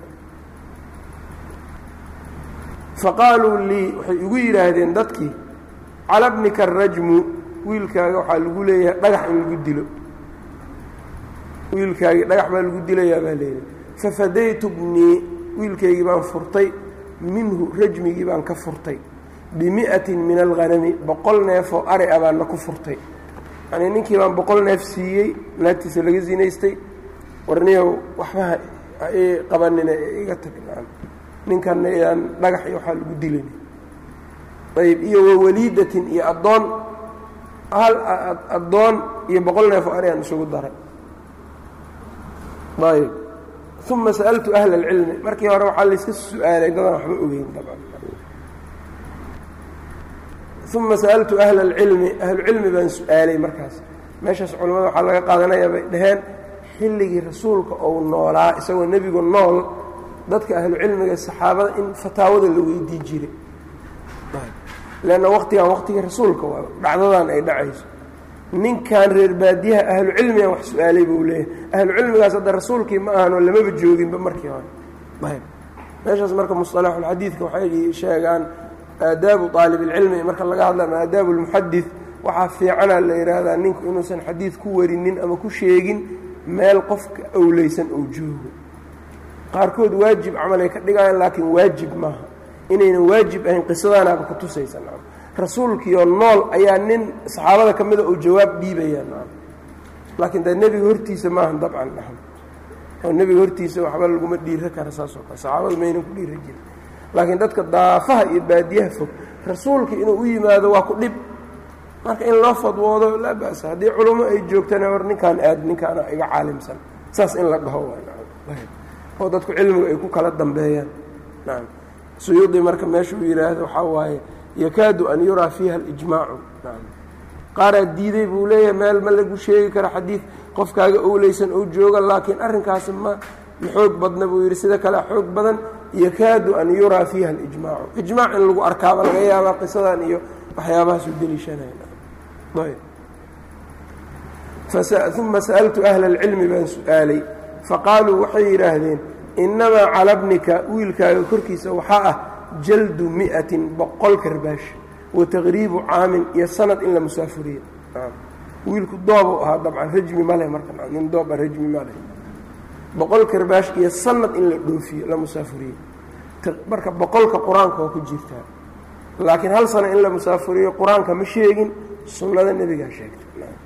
faqaaluu lii waxay igu yidhaahdeen dadkii cala bnika arajmu wiilkaaga waxaa lagu leeyahay dhagax in lagu dilo wiilkaagii dhagax baa lagu dilayaa baa leeyahay fafadaytu bnii wiilkaygii baan furtay minhu rajmigii baan ka furtay bimi'atin min alghanami boqol neefoo ari a baanna ku furtay yanii ninkii baan boqol neef siiyey naagtiisa laga zinaystay warniyow waxbaha ii qabanina iga tag ninkanna yaan dhagax iyo waxaa lagu dilayna ayb iyo wawaliidatin iyo addoon hal addoon iyo boqol neefoo ari aan isugu daray ayb uma sa'altu ahla alcilmi markii hore waxaa layska su-aalay dadaan waxba ogeyn dabcan uma sa'altu ahla alcilmi ahlucilmi baan su-aalay markaas meeshaas culimmada waxaa laga qaadanayaa bay dhaheen xilligii rasuulka ou noolaa isagoo nebigu nool dadka ahlucilmiga saxaabada in fataawada la weydiin jiray leanna waqtigan waqtigii rasuulka waa dhacdadan ay dhacayso ninkan reer baadiyaha ahlucilmigan wax su-aalay buu leeyahay ahlucilmigaas hadda rasuulkii ma ahanoo lamaba jooginba markii hore ayb meeshaas marka musطalaxulxadiidka waxay sheegaan aadaabu aalibاlcilmi marka laga hadla ama aadaabu اlmuxadid waxaa fiicana la yidhaahdaa ninku inuusan xadiid ku warinin ama ku sheegin meel qofka awleysan ou joogo qaarkood waajib camalay ka dhigayaan laakiin waajib maaha inaynan waajib ahayn qisadaanaaba ku tusaysa rasuulkiioo nool ayaa nin saxaabada ka mida uu jawaab dhiibaya laakiin dee nebiga hortiisa maaha dabcan oo nebiga hortiisa waxba laguma dhiira kara saasoo kale saxaabada maynan ku dhiira jirin laakiin dadka daafaha iyo baadiyaha fog rasuulka inuu u yimaado waa ku dhib marka in loo fadwoodo laa ba'sa haddii culummo ay joogtana war ninkaan aad ninkaana iga caalimsan saas in la dhaho oo dadku cilmigu ay ku kala dambeeyaan nacam suyuudi marka meesha uu yidhaahdo waxaa waaye yakaadu an yuraa fiiha alijmaacu nacam qaaraa diiday buu leeyahay meel ma lagu sheegi kara xadiid qofkaaga owleysan ou jooga laakiin arrinkaasi ma ma xoog badna buu yidhi sida kale xoog badan yakaadu an yuraa fiiha alijmaacu ijmaac in lagu arkaaba laga yaabaa qisadan iyo waxyaabahaasuu deliishanaya ayb uma sa'altu ahla alcilmi baan su-aalay faqaaluu waxay yidhaahdeen innamaa cala bnika wiilkaaga korkiisa waxaa ah jaldu mi'atin boqol karbaash wa taqriibu caamin iyo sanad in la musaafuriyo wiilku doobuu ahaa dabcan rajmi ma leh marka nin dooba rajmi ma leh boqol karbaash iyo sanad in la dhoofiyo la musaafuriyo marka boqolka qur-aanka waa ku jirtaa laakiin hal sano in la musaafuriyo qur-aanka ma sheegin sunnada nebigaa sheegtay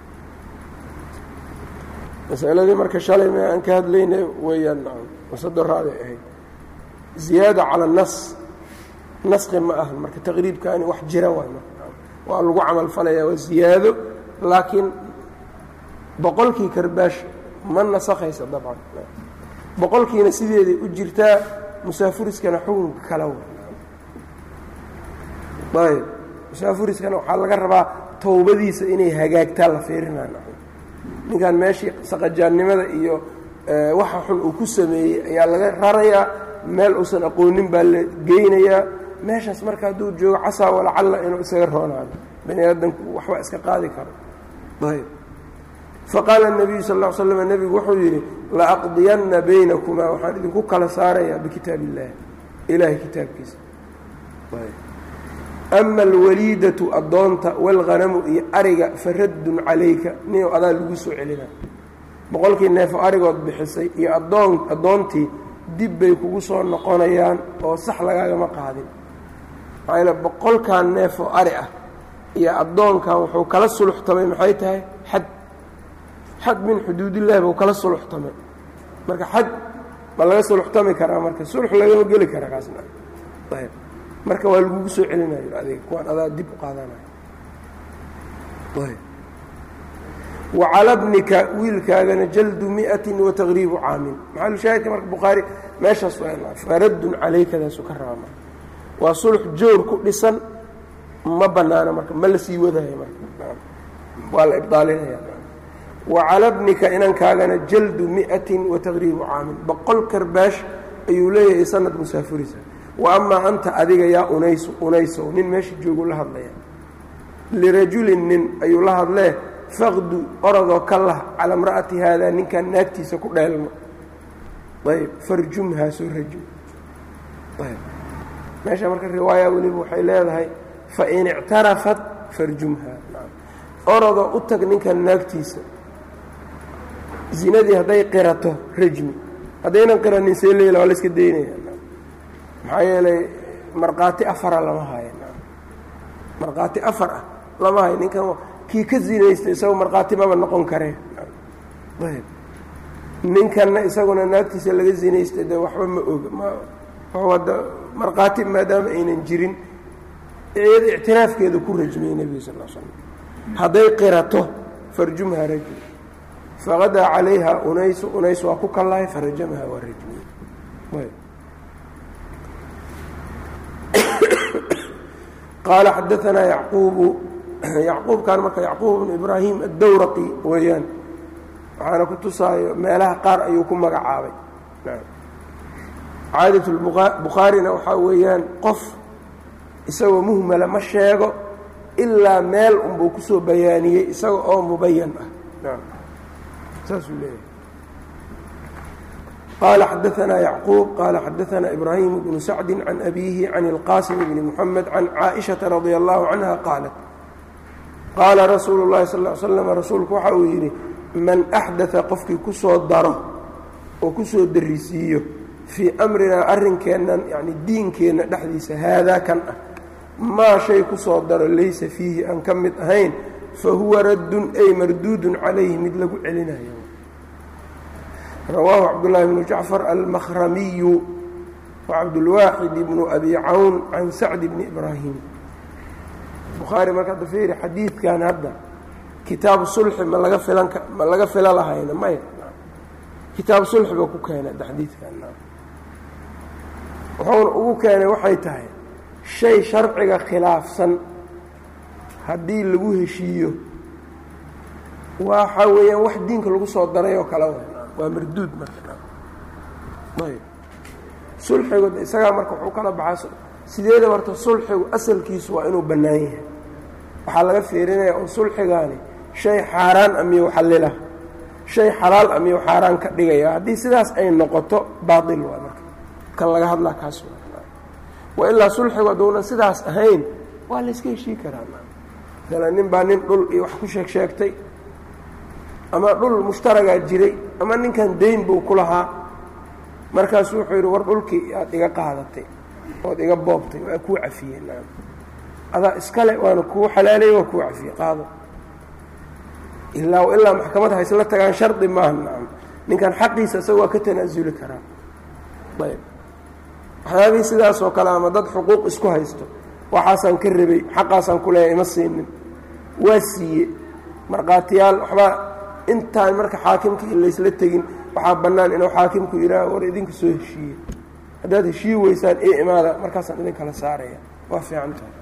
masaladii marka shalay me aan ka hadlaynay weeyaan masadoraaday ahayd ziyaada cala nas naski ma ahan marka taqriibkaani wax jira waay marka waa lagu camal falayaa waa ziyaado laakiin boqolkii karbaash ma nasakhaysa dabcan boqolkiina sideeday u jirtaa musaafuriskana xukunka kala wa ayb musaafuriskana waxaa laga rabaa towbadiisa inay hagaagtaa la fiirinaa ninkan meeshii saqajaannimada iyo waxa xun uu ku sameeyey ayaa laga rarayaa meel uusan aqoonin baa la geynayaa meeshaas marka hadduu joogo casaa walacalla inuu isaga roonaado bani aadamku waxba iska qaadi karo ayb faqaala الnabiyu sal ا l slam nebigu wuxuu yidhi laaqdiyanna baynakumaa waxaan idinku kala saarayaa bikitaab illahi ilaahay kitaabkiisa ama alwaliidatu addoonta waalghanamu iyo ariga faraddun calayka nin adaa lagu soo celina boqolkii neefo arigood bixisay iyo adoon addoontii dib bay kugu soo noqonayaan oo sax lagaagama qaadin maxaa yaele boqolkan neefoo ari ah iyo addoonkan wuxuu kala suluxtamay maxay tahay xad xad min xuduudillahi buu kala suluxtamay marka xad ma laga suluxtami karaa marka sulux lagama geli karaa kaasna ayb marka waa lagugu soo celinayo adiga kuwaan adaa dib u qaadanayo wacala bnika wiilkaagana jaldu miatin wa taqriibu caamin maxalushaahidka marka bukhaari meeshaas faraddun calaykadaasu ka rabaa marka waa sulx joor ku dhisan ma bannaana marka ma la sii wadaayo marka waa la ibdaalinaya wa cala bnika inankaagana jaldu mi'atin wa taqriibu caamin boqol karbaash ayuu leeyahay sanad musaafurisa wa amaa anta adiga yaa unaysu unaysow nin meesha joogu la hadlaya lirajulin nin ayuu la hadlee faqdu orodoo ka lah calaa imra'ati haadaa ninkan naagtiisa ku dheelmo ayb farjumhaa soo rajum ayb meesha marka riwaaya weliba waxay leedahay fain ictarafat farjumhaa orodoo u tag ninkan naagtiisa zinadii hadday qirato rajmi haddaynan qiranin see leela waa la iska daynaya maxaa yeelay markhaati afara lama haayo markhaati afar ah lama hayo ninkan kii ka zinaysta isaga markhaati maba noqon kareen ayb ninkanna isaguna naagtiisa laga zinaystay de waxba ma oga ma wada markhaati maadaama aynan jirin iyada ictiraafkeeda ku rajmiyey nebiga sal l slam hadday qirato farjumha rajul faqadaa calayha unaysu unays waa ku kallahay farajamaha waa rajmiyey qaala xadaanaa yacquubu yacquubkan marka yacquub bnu ibraahim addawraqi weeyaan waxaana ku tusaayo meelaha qaar ayuu ku magacaabay caadat bukhaarina waxaa weeyaan qof isagoo muhmala ma sheego ilaa meel unbuu kusoo bayaaniyey isaga oo mubayan ah saasuu leeyahay qaala xadaanaa yacquub qaala xadaanaa ibraahim bnu sacdi can abiihi can ilqaasim bni muxamed can caaishaةa radia allahu canha qaalat qaala rasuulu llahi sal l slam rasuulku waxa uu yidhi man axdaa qofkii ku soo daro oo ku soo darisiiyo fii amrinaa arrinkeennan yani diinkeenna dhexdiisa haadaa kan ah maa shay ku soo daro laysa fiihi aan ka mid ahayn fa huwa raddun ay marduudun calayhi mid lagu celinayo rawaahu cabdullaahi bnu jacfar almakhramiyu wa cabdulwaaxid ibnu abi cawn can sacdi bni ibraahim bukhaari marka hadda fiiri xadiidkan hadda kitaabu sulxi ma laga filan ma laga fila lahayna maya kitaabu sulxi buu ku keenay xadiidkan wuxuuna ugu keenay waxay tahay shay sharciga khilaafsan haddii lagu heshiiyo waxa weeyaan wax diinka lagu soo daray oo kale waa marduud marka ayb sulxigu isagaa marka wuxuu kala baxaa sideeda horta sulxigu asalkiisu waa inuu bannaan yahay waxaa laga fiirinaya oo sulxigaani shay xaaraan amiyou xallila shay xalaal amiyou xaaraan ka dhigaya haddii sidaas ay noqoto baatil waa marka kan laga hadlaa kaas wa ilaa sulxigu hadduunan sidaas ahayn waa layska heshii karaa maala nin baa nin dhul iyo wax ku sheeg sheegtay ama dhul mushtaragaa jiray ama ninkan dayn buu ku lahaa markaasuu wuxuu yidhi war dhulkii aad iga qaadatay ood iga boobtay waa kuu cafiyey naam adaa iskale waana kuu xalaalay waa kuu cafiyey qaado ilaa ilaa maxkamad haysla tagaan shardi maaha naam ninkan xaqiisa isaga waa ka tanaasuli karaa ayb waxyaabihii sidaas oo kale ama dad xuquuq isku haysto waxaasaan ka rabay xaqaasaan ku leeyahay ima siinin waa siiye markhaatiyaal waxbaa intaan marka xaakimka in laysla tegin waxaa bannaan inuu xaakimku yidhaaho war idinka soo heshiiye haddaad heshiiyi weysaan io imaada markaasaan idin kala saaraya waa fiican tahay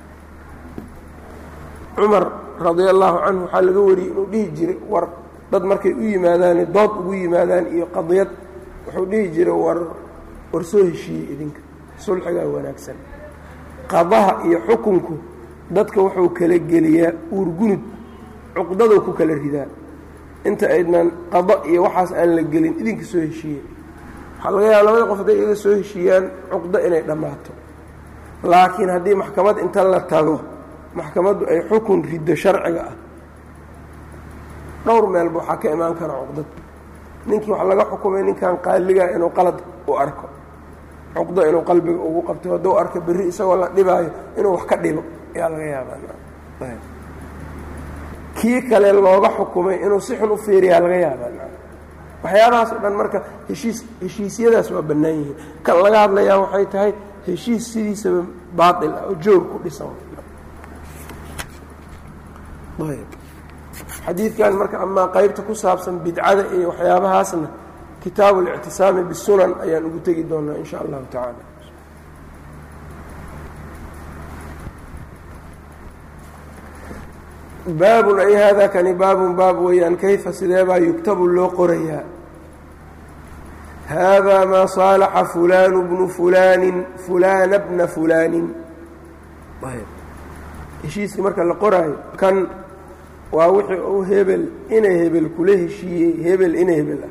cumar radia allahu canhu waxaa laga wariyey inuu dhihi jiray war dad markay u yimaadaani dood ugu yimaadaan iyo qadiyad wuxuu dhihi jiray war war soo heshiiyey idinka sulxigaa wanaagsan qadaha iyo xukunku dadka wuxuu kala geliyaa uurgunud cuqdaduu ku kala ridaa inta aydnan qado iyo waxaas aan la gelin idinka soo heshiiye waxaa laga yaaba labada qof hadday iga soo heshiiyaan cuqdo inay dhammaato laakiin haddii maxkamad inta la tago maxkamaddu ay xukun riddo sharciga ah dhowr meelba waxaa ka imaan kara cuqdad ninkii wax laga xukumay ninkan qaaligaa inuu qalad u arko cuqdo inuu qalbiga ugu qabto hadduu arko berri isagoo la dhibaayo inuu wax ka dhibo ayaa laga yaabaa kii kale looga xukumay inuu si xun u fiiriyaa laga yaabaa waxyaabahaas oo dhan marka heshiis heshiisyadaas waa bannaan yihiin kan laga hadlayaa waxay tahay heshiis sidiisaba baatil ah oo joog ku dhisan xadiidkan marka amaa qaybta ku saabsan bidcada iyo waxyaabahaasna kitaabu اlictisaami bisunan ayaan ugu tegi doonaa in sha allahu tacaala baabun ay haadaa kani baabun baab weeyaan kayfa sidee baa yugtabu loo qorayaa haadaa maa saalaxa fulaanu bnu fulaanin fulaana bna fulaanin heshiiskii marka la qoraayo kan waa wixii uu hebel ina hebel kula heshiiyey hebel ina hebel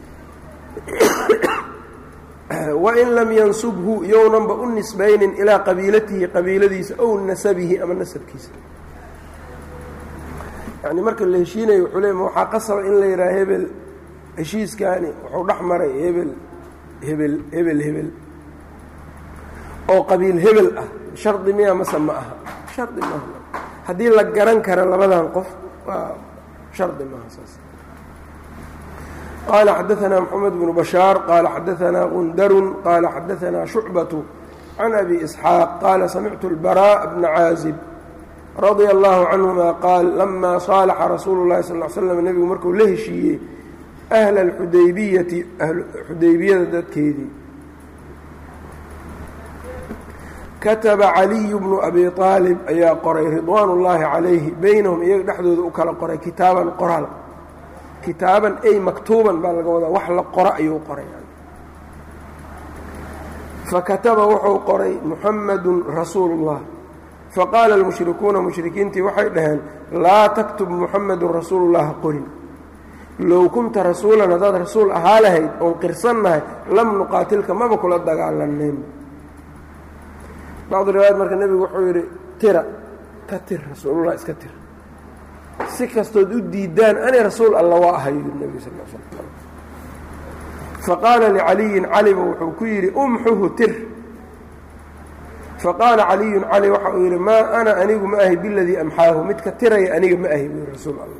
ah wain lam yansubhu yownanba u nisbaynin ilaa qabiilatihi qabiiladiisa ow nasabihi ama nasabkiisa yani marka la heshiinayo wuxuu leey waxaa qasaba in la yidhaha hebel heshiiskaani wuxuu dhex maray hebel hebel hebel hebel oo qabiil hebel ah shardi miya mase ma aha shardi maaha haddii la garan kara labadan qof waa shardi maaha saas qaala xadaثna mxamed bnu bashaar qaala xadaثna gundarun qaala xadaثna shucbaة can abi isxaaq qaala samictu اlbarاء bna caazib radia allahu canهuma qaal lama saalaxa rasuulu اllahi sal ly slam nebigu markuu la heshiiyey ahla اlxudaybiyati xudaybiyada dadkeedii kataba caliyu bnu abi aalib ayaa qoray ridwaan ullaahi calayhi beynahum iyaga dhexdooda u kala qoray kitaaban qoraal kitaaban ay maktuuban baa laga wadaa wax la qoro ayuu qoray fakataba wuxuu qoray muxamadun rasuulu اllah faqaala almushrikuuna mushrikiintii waxay dhaheen laa taktub muxamadun rasuulu llah qorin low kunta rasuulan haddaad rasuul ahaa lahayd oon qirsannahay lam nuqaatilka maba kula dagaalaneen bacdu riwaayad marka nebigu wuxuu yidhi tira ka tir rasuulullah iska tir si kastood u diidaan ani rasuul alla waa ahay yidhi nebigu sal l slam faqaala licaliyin caliba wuxuu ku yidhi umxuhu tir faqaala caliyun cali waxa uu yidhi maa ana anigu ma ahi biladii amxaahu midka tiraya aniga ma ahi buu rasuul allah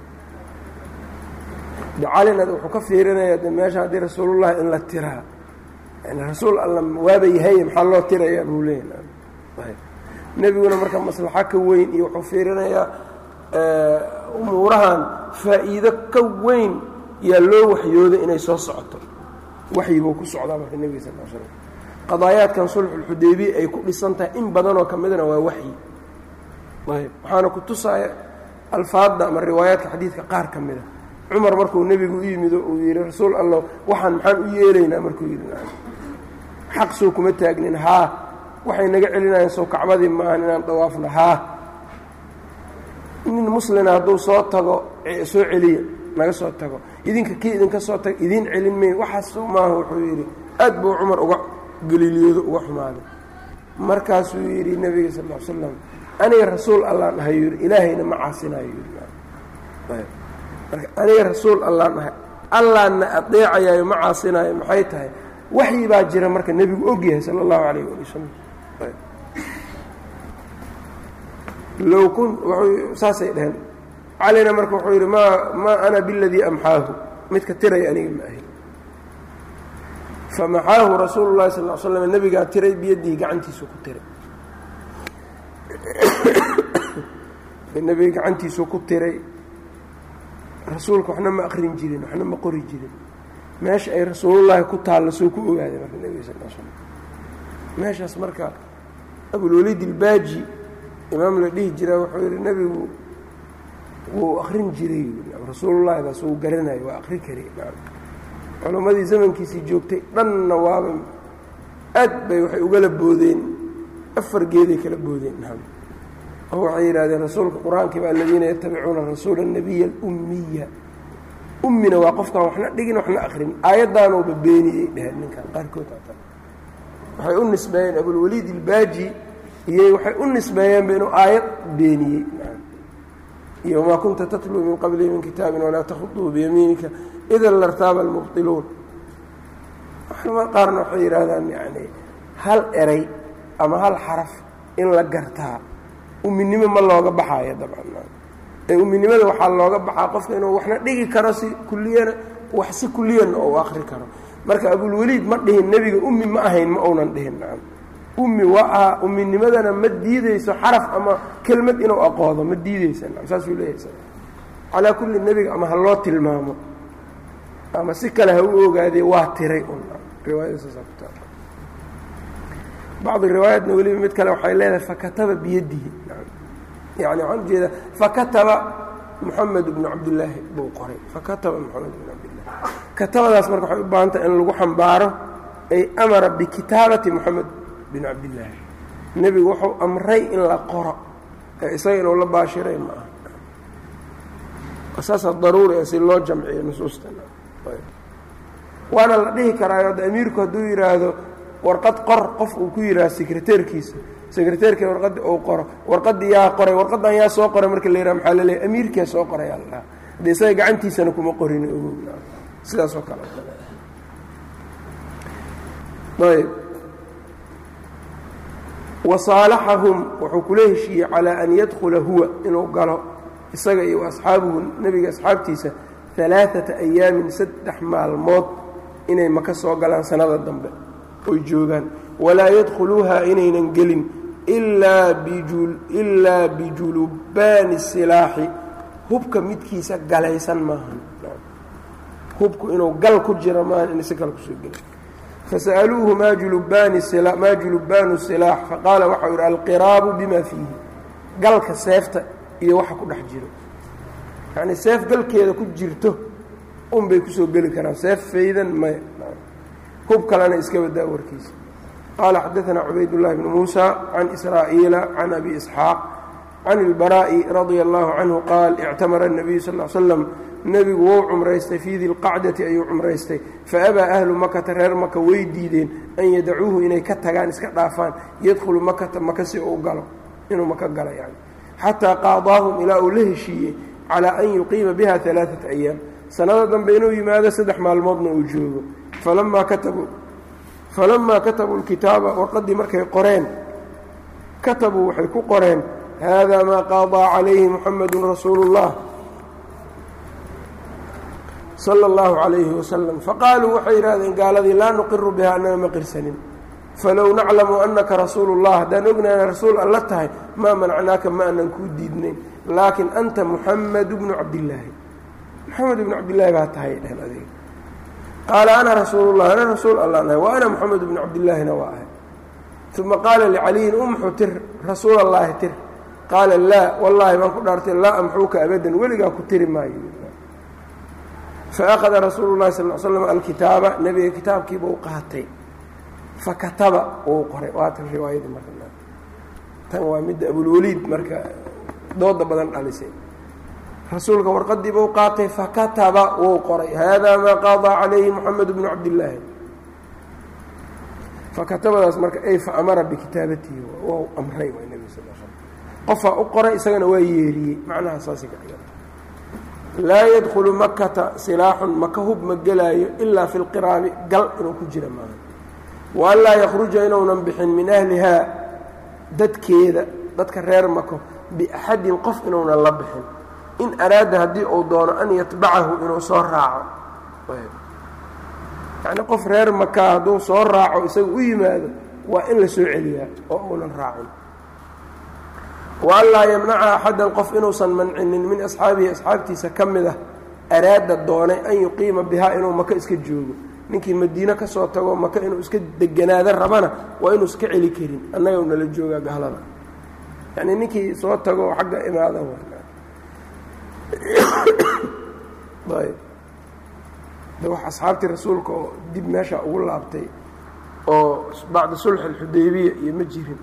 de calina wuxuu ka fiirinaya de meesha haddii rasuulullahi in la tiraa yani rasuul alla waaba yahay maxaa loo tirayaa buu leeyahy nebiguna marka maslaxo ka weyn iyo wuxuu fiirinayaa umuurahan faa'iido ka weyn yaa loo waxyooday inay soo socoto waxyi buu ku socdaa marka nebiga sal l slam qadaayaadkan sulxulxudaybiya ay ku dhisan tahay in badanoo ka midna waa waxyi ayb waxaana ku tusaaya alfaadda ama riwaayaadka xadiidka qaar ka mida cumar markuu nebigu u yimido uu yidhi rasuul allah waxaan maxaan u yeelaynaa markuu yidhi xaq soo kuma taagnin haa waxay naga celinayaan soo kacbadii maahan inaan dawaafno haa nin muslina hadduu soo tago soo celiya naga soo tago idinka kii idinka soo tago idiin celin mayn waxaas soo maaha wuxuu yidhi aad buu cumar uga galiiliyoodo uga xumaaday markaasuu yidhi nebiga sal l slam aniga rasuul allaan ahay yidhi ilaahayna ma caasinayo yidhi marka aniga rasuul allaan ahay allaanna adeecayaayo ma caasinaayo maxay tahay waxyi baa jira marka nebigu og yahay sala allahu calayh ali wasalam low kun wuxuu saasay dheheen calina marka wuxuu yidhi maa maa ana biladii amxaahu midka tiraya aniga ma ahi famaxaahu rasuulu llahi sal l slam nebigaa tiray biyadihi gacantiisuu ku tiray nebiga gacantiisuu ku tiray rasuulka waxna ma akrin jirin waxna ma qori jirin meesha ay rasuulullaahi ku taallo soo ku ogaaday marka nebiga sal l slam meeshaas marka abulwaliid ilbaaji imaam la dhihi jiraa wuxuu yidhi nebigu wuu akrin jiray rasuulullaahi baas uu garanayo waa akri kari culammadii zamankiisii joogtay dhanna waaba aad bay waxay ugala boodeen afar geeday kala boodeen oo waxay yidhahdeen rasuulka qur-aankiiba aladiina yatabicuuna rasuula nabiya alummiya ummina waa qofkaan waxna dhigin waxna akrin aayadaanuuba beeniyey dheheen ninkan qaarkood ata waxay u nisbeeyeen abulwaliid ilbaaji iyo waxay u nisbeeyeenba inuu aayad beeniyey iyo wamaa kunta tatluu min qablihi min kitaabin walaa takhuduu biyamiinika idan lartaaba almubtiluun qaarna waxay yidhaahdaan yani hal eray ama hal xaraf in la gartaa uminimo ma looga baxaayo dabcan ee uminimada waxaa looga baxaa qofka inuu waxna dhigi karo si kulliyana wax si kuliyanna oo u akri karo marka abulwaliid ma dhihin nebiga ummi ma ahayn ma uunan dhihin nacam ummi waa aha uminimadana ma diideyso xaraf ama kelmad inuu aqoodo ma diideysa nacam saasuu leeyahay calaa kulli nebiga ama ha loo tilmaamo ama si kale ha u ogaadee waa tiray un riwaayada saasaa ku taala bacdi riwaayaatna weliba mid kale waxay leedahay fakataba biyadihi yani waxaan ujeedaa fakataba moxamed bnu cabdillaahi buu qoray fakataba moxamed bnu cabdillahi katabadaas marka waxay u baahan tahay in lagu xambaaro ay amara bikitaabati moxamed binu cabdillaahi nebigu wuxuu amray in la qoro ee isaga inuu la baashiray ma aha asaasaa daruuri ah si loo jamciyo nusuustan waana la dhihi karaa hadda amiirku hadduu yidhaahdo warqad qor qof uu ku yidhaahdo sekreteerkiisa sekreteerka warqadda uu qoro warqaddii yaa qoray warqaddan yaa soo qoray marka la yidhaha maxaa la leeyahy amiirkaa soo qorayaa la dhahaa haddee isaga gacantiisana kuma qorin ogow sidaas oo kale ayb wasaalaxahum wuxuu kula heshiiyey calaa an yadkhula huwa inuu galo isaga iyo asxaabuhu nebiga asxaabtiisa alaaata ayaamin saddex maalmood inay maka soo galaan sanada dambe oy joogaan walaa yadkhuluuha inaynan gelin ilaa bijulubaani silaaxi hubka midkiisa galaysan maahan hubku inuu gal ku jiro maahan inay si kale kusoo gelin fasa'aluuhu maa julubaanu silaax faqaala waxau yidhi alqiraabu bima fiihi galka seefta iyo waxa ku dhex jiro yacnii seef galkeeda ku jirto un bay kusoo geli karaan seef faydan maya hub kalena iska badaa warkiisa qaala xadaanaa cubaydullahi bnu muusa can israa'iila can abi isxaaq can ilbaraa'i radia allahu canhu qaal ictamara الnabiyu sal l slam nebigu wou cumraystay fii dilqacdati ayuu cumraystay faabaa ahlu makata reer maka way diideen an yadacuuhu inay ka tagaan iska dhaafaan yadkhulu makata maka si uu galo inuu maka galo yani xataa qaadaahum ilaa uu la heshiiyey calaa an yuqiima biha alaaata ayaam sanada dambe inuu yimaado saddex maalmoodna uu joogo falamaa katabuu falamaa katabuu lkitaaba warqaddii markay qoreen katabuu waxay ku qoreen haadaa maa qaadaa calayhi muxamedun rasuulu اllah sala اllahu calayhi wasalam faqaaluu waxay yidhahdeen gaaladii laa nuqiru biha annaga ma qirsanin falow naclamu annaka rasuulu اllah haddaan ognaana rasuul alla tahay maa manacnaaka ma anan kuu diidnayn laakin anta muxamedu bnu cabdillaahi moxamed ibnu cabdillaahi baa tahay dhehen adiga qaala ana rasuulu llah ana rasuul allah nahay wa ana moxamed ibnu cabdillaahina waa ahay uma qaala licaliyin umxu tir rasuul allaahi tir qaala laa wallaahi baan ku dhaartay laa amxuuka abadan weligaa ku tiri maayo faأkhada rasuulu llahi sal l slam alkitaaba nebiga kitaabkiiba u qaatay fakataba wuu qoray waatan riwaayadii marka tan waa midda abulwaliid marka dooda badan dhalisay rasuulka warqadiiba u qaatay fakataba wuu qoray haadaa maa qaadaa calayhi moxamed bnu cabdillaahi fakatabadaas marka ay faamara bikitaabatihi waa amray waa nebi sal slam qofaa u qoray isagana waa yeeriyey macnaha saasi ka dhigan laa yadkhulu makata silaaxun maka hub ma gelaayo ilaa fi lqiraabi gal inuu ku jira maaha wa an laa yakhruja inuunan bixin min ahlihaa dadkeeda dadka reer mako biaxadin qof inuunan la bixin in araada haddii uu doono an yatbacahu inuu soo raaco yacnii qof reer makaa hadduu soo raaco isaga u yimaado waa in la soo celiyaa oo uunan raacin wa an laa yamnaca axaddan qof inuusan mancinin min asxaabihi asxaabtiisa ka mid ah araada doonay an yuqiima bihaa inuu maka iska joogo ninkii madiine ka soo tago maka inuu iska deganaado rabana waa inuu iska celi karin annaga u nala joogaa gahlada yacnii ninkii soo tago xagga imaada ayb de wax asxaabtii rasuulka oo dib meesha ugu laabtay oo bacda sulx alxudaybiya iyo ma jirin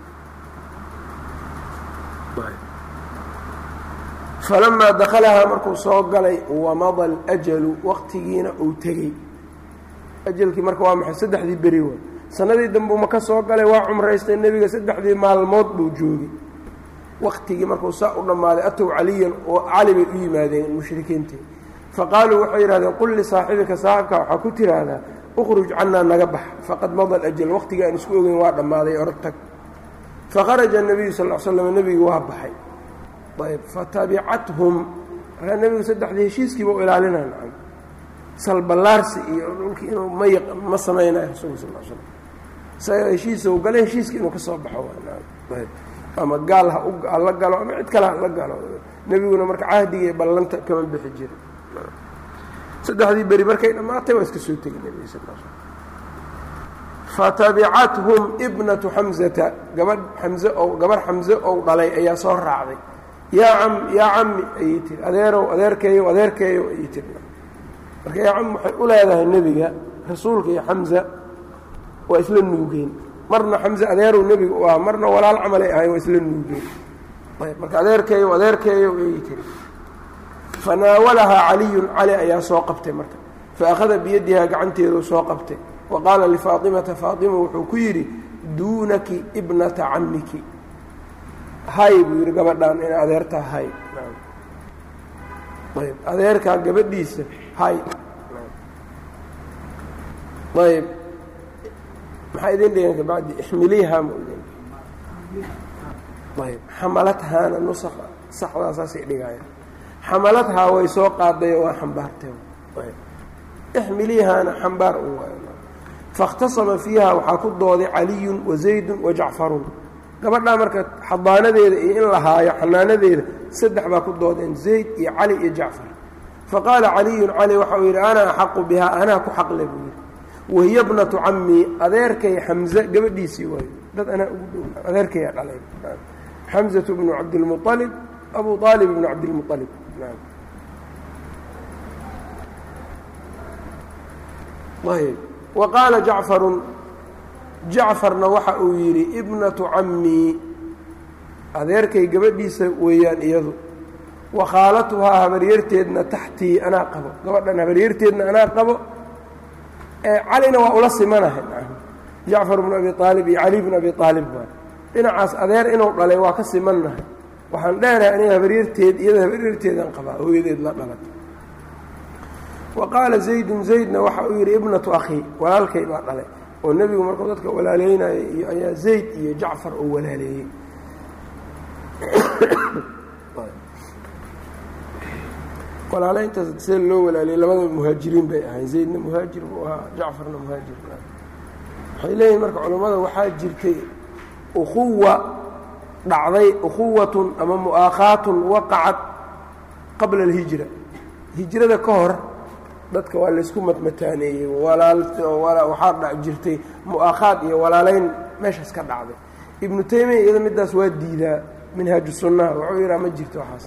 falamaa dakalahaa markuu soo galay wamada alajalu waqtigiina uu tegey ajalkii marka waa maxay saddexdii beri waa sanadii dambuu maka soo galay waa cumraystay nebiga saddexdii maalmood buu joogay waqtigii markuu saa u dhammaaday atow caliyan oo cali bay u yimaadeen mushrikiintii faqaaluu waxay yidhahdeen qul lisaaxibika saaxibka waxaa ku tiraahdaa ukhruj cannaa naga bax faqad mada alajal waqtigii aan isku ogeyn waa dhammaaday orod tag faharaja الnabiyu sal l slam nebigu waa baxay ayb fatabicathum markaa nebigu saddexdii heshiiskiiba u ilaalinaa nacam salballaarsi iyo dhulkii inuu ma ma samaynayo rasuulka sal l slam isaga heshiisa u gala heshiiska inuu ka soo baxo ayb ama gaal ha hala galo ama cid kale hala galo nebiguna marka cahdiga iyo ballanta kama bixi jirin saddexdii beri markay dhammaatay waa iska soo tegay nebiga sal l slam fatabicathum ibnatu xamzata gabadh xamze oo gabarh xamze ou dhalay ayaa soo raacday yaa cam yaa cammi ayay tiri adeerow adeerkeeyo adeerkeeyo ayay tiri marka yaa cam waxay u leedahay nebiga rasuulka iyo xamza waa isla nuugeen marna xamze adeerow nebiga u ah marna walaal camalay ahay waa isla nuugeen ayb marka adeerkeeyo adeerkeeyo ayay tiri fanaawalahaa caliyun cali ayaa soo qabtay marka faakhada biyadihaa gacanteedu soo qabtay wa qaala lifaatimata faatima wuxuu ku yidhi duunaki ibnata cammiki hay buu yidhi gabadhaan ina adeertaa hay ayb adeerkaa gabadhiisa hay ayb maxaa idin dhigan kabacdi ixmiliihaa ma idin ayb xamalathaana nusa saxdaasaasay dhigayaan xamalathaa way soo qaaday oo waa xambaartay ayb ixmiliihaana xambaar u waayo faاkhtasama fiiha waxaa ku dooday caliyun wazaydun wajacfarun gabadhaa marka xadaanadeeda iyo in la haayo xanaanadeeda saddex baa ku doodeen zayd iyo cali iyo jacfar faqaala caliyun cali waxa uu yidhi ana axaqu bihaa anaa ku xaqle buu yidhi wahiya bnatu cammii adeerkay xamze gabadhiisii waayo dad anaa ugu dhow adeerkayaa dhalay xamzatu bnu cabdilmualib abu aalib bnu cabdilmualib ayb wa qaala jacfarun jacfarna waxa uu yidhi ibnatu cammii adeerkay gabadhiisa weeyaan iyadu wa khaalatuhaa habaryarteedna taxtii anaa qabo gabadhan habaryarteedna anaa qabo calina waa ula simanahay jacfar bnu abi aalib iyo cali bnu abi aalib waa dhinacaas adeer inuu dhalay waa ka simannahay waxaan dheerahay aniga habaryarteed iyada habaryarteedaan qabaa hooyadeed la dhalatay wa qaala zaydun zaydna waxa uu yidhi ibnatu akhii walaalkay baa dhalay oo nebigu markuu dadka walaaleynayay iyo ayaa zayd iyo jacfar oo walaaleeyey walaaleyntaas see loo walaaliyey labada muhaajiriin bay ahayn zaydna muhaajir buu ahaa jacfarna muhaajir buu ahaa waxay leeyihin marka culammada waxaa jirtay ukhuwa dhacday ukhuwatun ama mu'aakhaatun waqacad qabla alhijra hijrada ka hor dadka waa laysku matmataaneeyey waxaa dha jirtay mu'aakhaad iyo walaalayn meeshaas ka dhacday ibnu taymiya iyada middaas waa diidaa minhaaju sunnaha wuxuu yidhaha ma jirto waxaas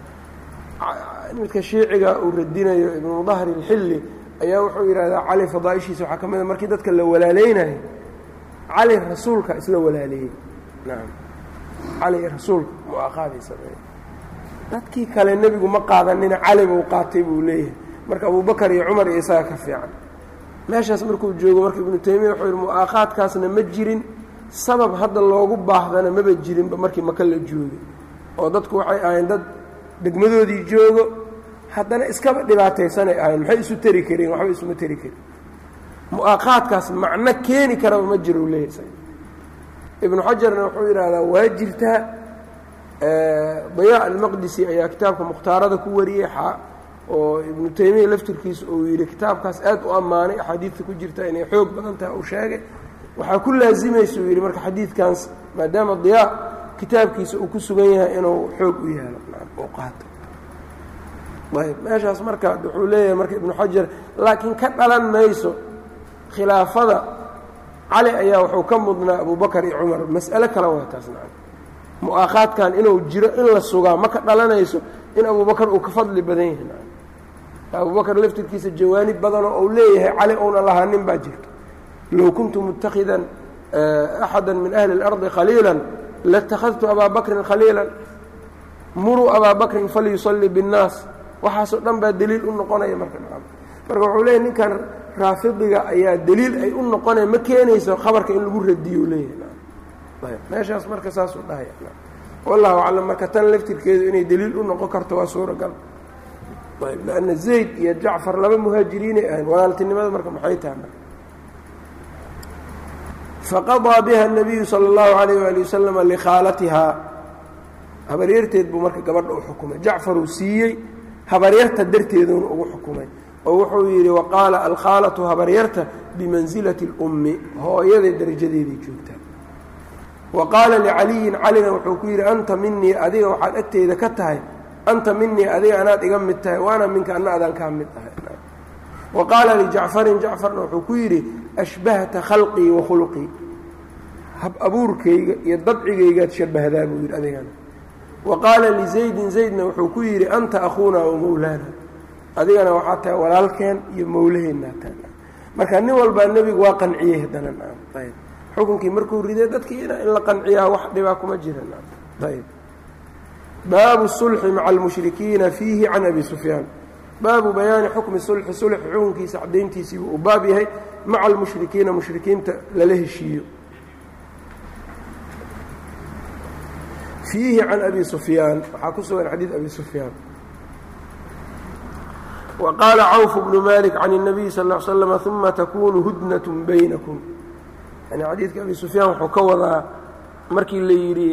midka shiiciga uu radinayo ibnu mudahir ilxilli ayaa wuxuu yidhahdaa cali fadaa'ishiisa waxaa ka mid a markii dadka la walaaleynayo cali rasuulka isla walaaleeyey nacam cali rasuulka mu'aakhaadii sameeyey dadkii kale nebigu ma qaadanina cali buu qaatay buu leeyahay marka abubakar iyo cumar iyo isaga ka fiican meeshaas markuu joogo marka ibnu taymiya wuxuu yidhi mu'aakhaadkaasna ma jirin sabab hadda loogu baahdana maba jirinba markii maka la joogay oo dadku waxay ahayn dad degmadoodii joogo haddana iskaba dhibaataysanay ahayn maxay isu tari kareen waxba isuma tari karin mu'aakhaadkaas macno keeni karaba ma jiro u leeyahay ibnu xajarna wuxuu yidhaahdaa waa jirtaa dayaa almaqdisi ayaa kitaabka mukhtaarada ku wariyey oo ibnu taymiya laftirkiisa uu yidhi kitaabkaas aad u ammaanay axaadiidta ku jirta inay xoog badan tahay uu sheegay waxaa ku laazimaysa uu yidhi marka xadiidkaas maadaama diyaa kitaabkiisa uu ku sugan yahay inuu xoog u yaalo uu qaato ayb meeshaas marka wuxuu leeyahay marka ibnu xajar laakiin ka dhalan mayso khilaafada cali ayaa wuxuu ka mudnaa abubakar iyo cumar mas'alo kale waa taas nacam mu'aakhaadkan inuu jiro in la sugaa ma ka dhalanayso in abubakar uu ka fadli badan yahay nacam abubakar laftirkiisa jawaanib badanoo uu leeyahay cali uuna lahaanin baa jirta low kuntu mutakhidan axada min ahli اlardi khaliila latakhadtu abaa bakrin khaliila muruu abaa bakrin falyusalli biاnnaas waxaasoo dhan baa deliil u noqonaya marka nacam marka wuxuu leeyahy ninkan raafidiga ayaa deliil ay u noqonaya ma keenayso khabarka in lagu radiyo leeyahay ayb meeshaas marka saasuu dhahaya wallahu aclam marka tan laftirkeedu inay deliil u noqon karto waa suuragal ayb lanna zayd iyo jacfar laba muhaajiriinay ahayn walaaltinimada marka maxay tahay marka faqadaa biha الnabiyu salى اllahu alayh wali wasalama likhaalatihaa habaryarteed buu marka gabadha u xukumay jacfaruu siiyey habaryarta darteeduuna ugu xukumay oo wuxuu yidhi waqaala alkhaalatu habaryarta bimansilati اlummi hooyaday darajadeeday joogtaa wa qaala licaliyin calina wuxuu ku yidhi anta minii adiga waxaad agteyda ka tahay anta minii adiga anaad iga mid tahay waana minka ana adaan kaa mid ahay wa qaala lijacfarin jacfarna wuxuu ku yidhi ashbahta khalqii wa khuluqii hab abuurkayga iyo dabcigaygaad shabahdaa buu yidhi adigana wa qaala lizaydin zaydna wuxuu ku yidhi anta akhuunaa wa mawlaana adigana waxaa tahay walaalkeen iyo mawlaheennaa tahay marka nin walbaa nebigu waa qanciyey haddana ayb xukunkii markuu riday dadkiina in la qanciyaa wax dhibaa kuma jiran ayb baabu sulxi maca almushrikiina fiihi can abi sufyaan baabu bayaani xukmi sulxi sulx xukunkiisa caddayntiisii buu u baab yahay maca almushrikiina mushrikiinta lala heshiiyo fiihi can abi sufyaan waxaa ku sugan xadiid abi sufyaan wa qaala cawf bnu malik can الnabiy sal ا l slm uma takunu hudnaة baynakum yani xadiidka abi sufyaan wuxuu ka wadaa markii la yidhi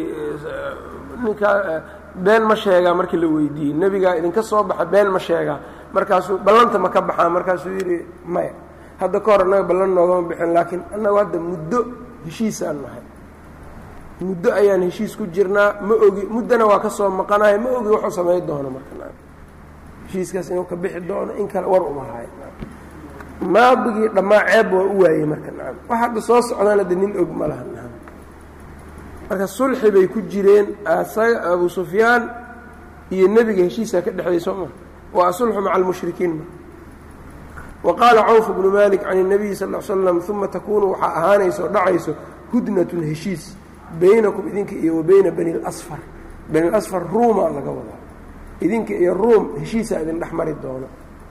ninkaa been ma sheegaa markii la weydiiyey nebigaa idinka soo baxa been ma sheegaa markaasuu ballanta ma ka baxaa markaasuu yidhi maya hadda ka hor annaga ballan noogama bixin laakiin annagu hadda muddo heshiisaan nahay muddo ayaan heshiis ku jirnaa ma ogi muddona waa ka soo maqanahay ma ogi wuxuu samay doono marka heshiiskaas inuu ka bixi doono in kale war uma haay maadigii dhammaa ceeb waa u waayey marka nacam wax hadda soo socdaan hadda nin og ma laha nacam marka sulxi bay ku jireen asaga abu sufyaan iyo nebiga heshiisaa ka dhexeeyey soo ma waa asulxu maca almushrikiin ma wa qaala cawf bnu malik can الnabiyi sal l slam uma takuunu waxaa ahaanayso o dhacayso hudnatun heshiis baynakum idinka iyo wa bayna bani اlasfar bani اlasfar ruumaa laga wadaa idinka iyo ruum heshiisaa idin dhex mari doono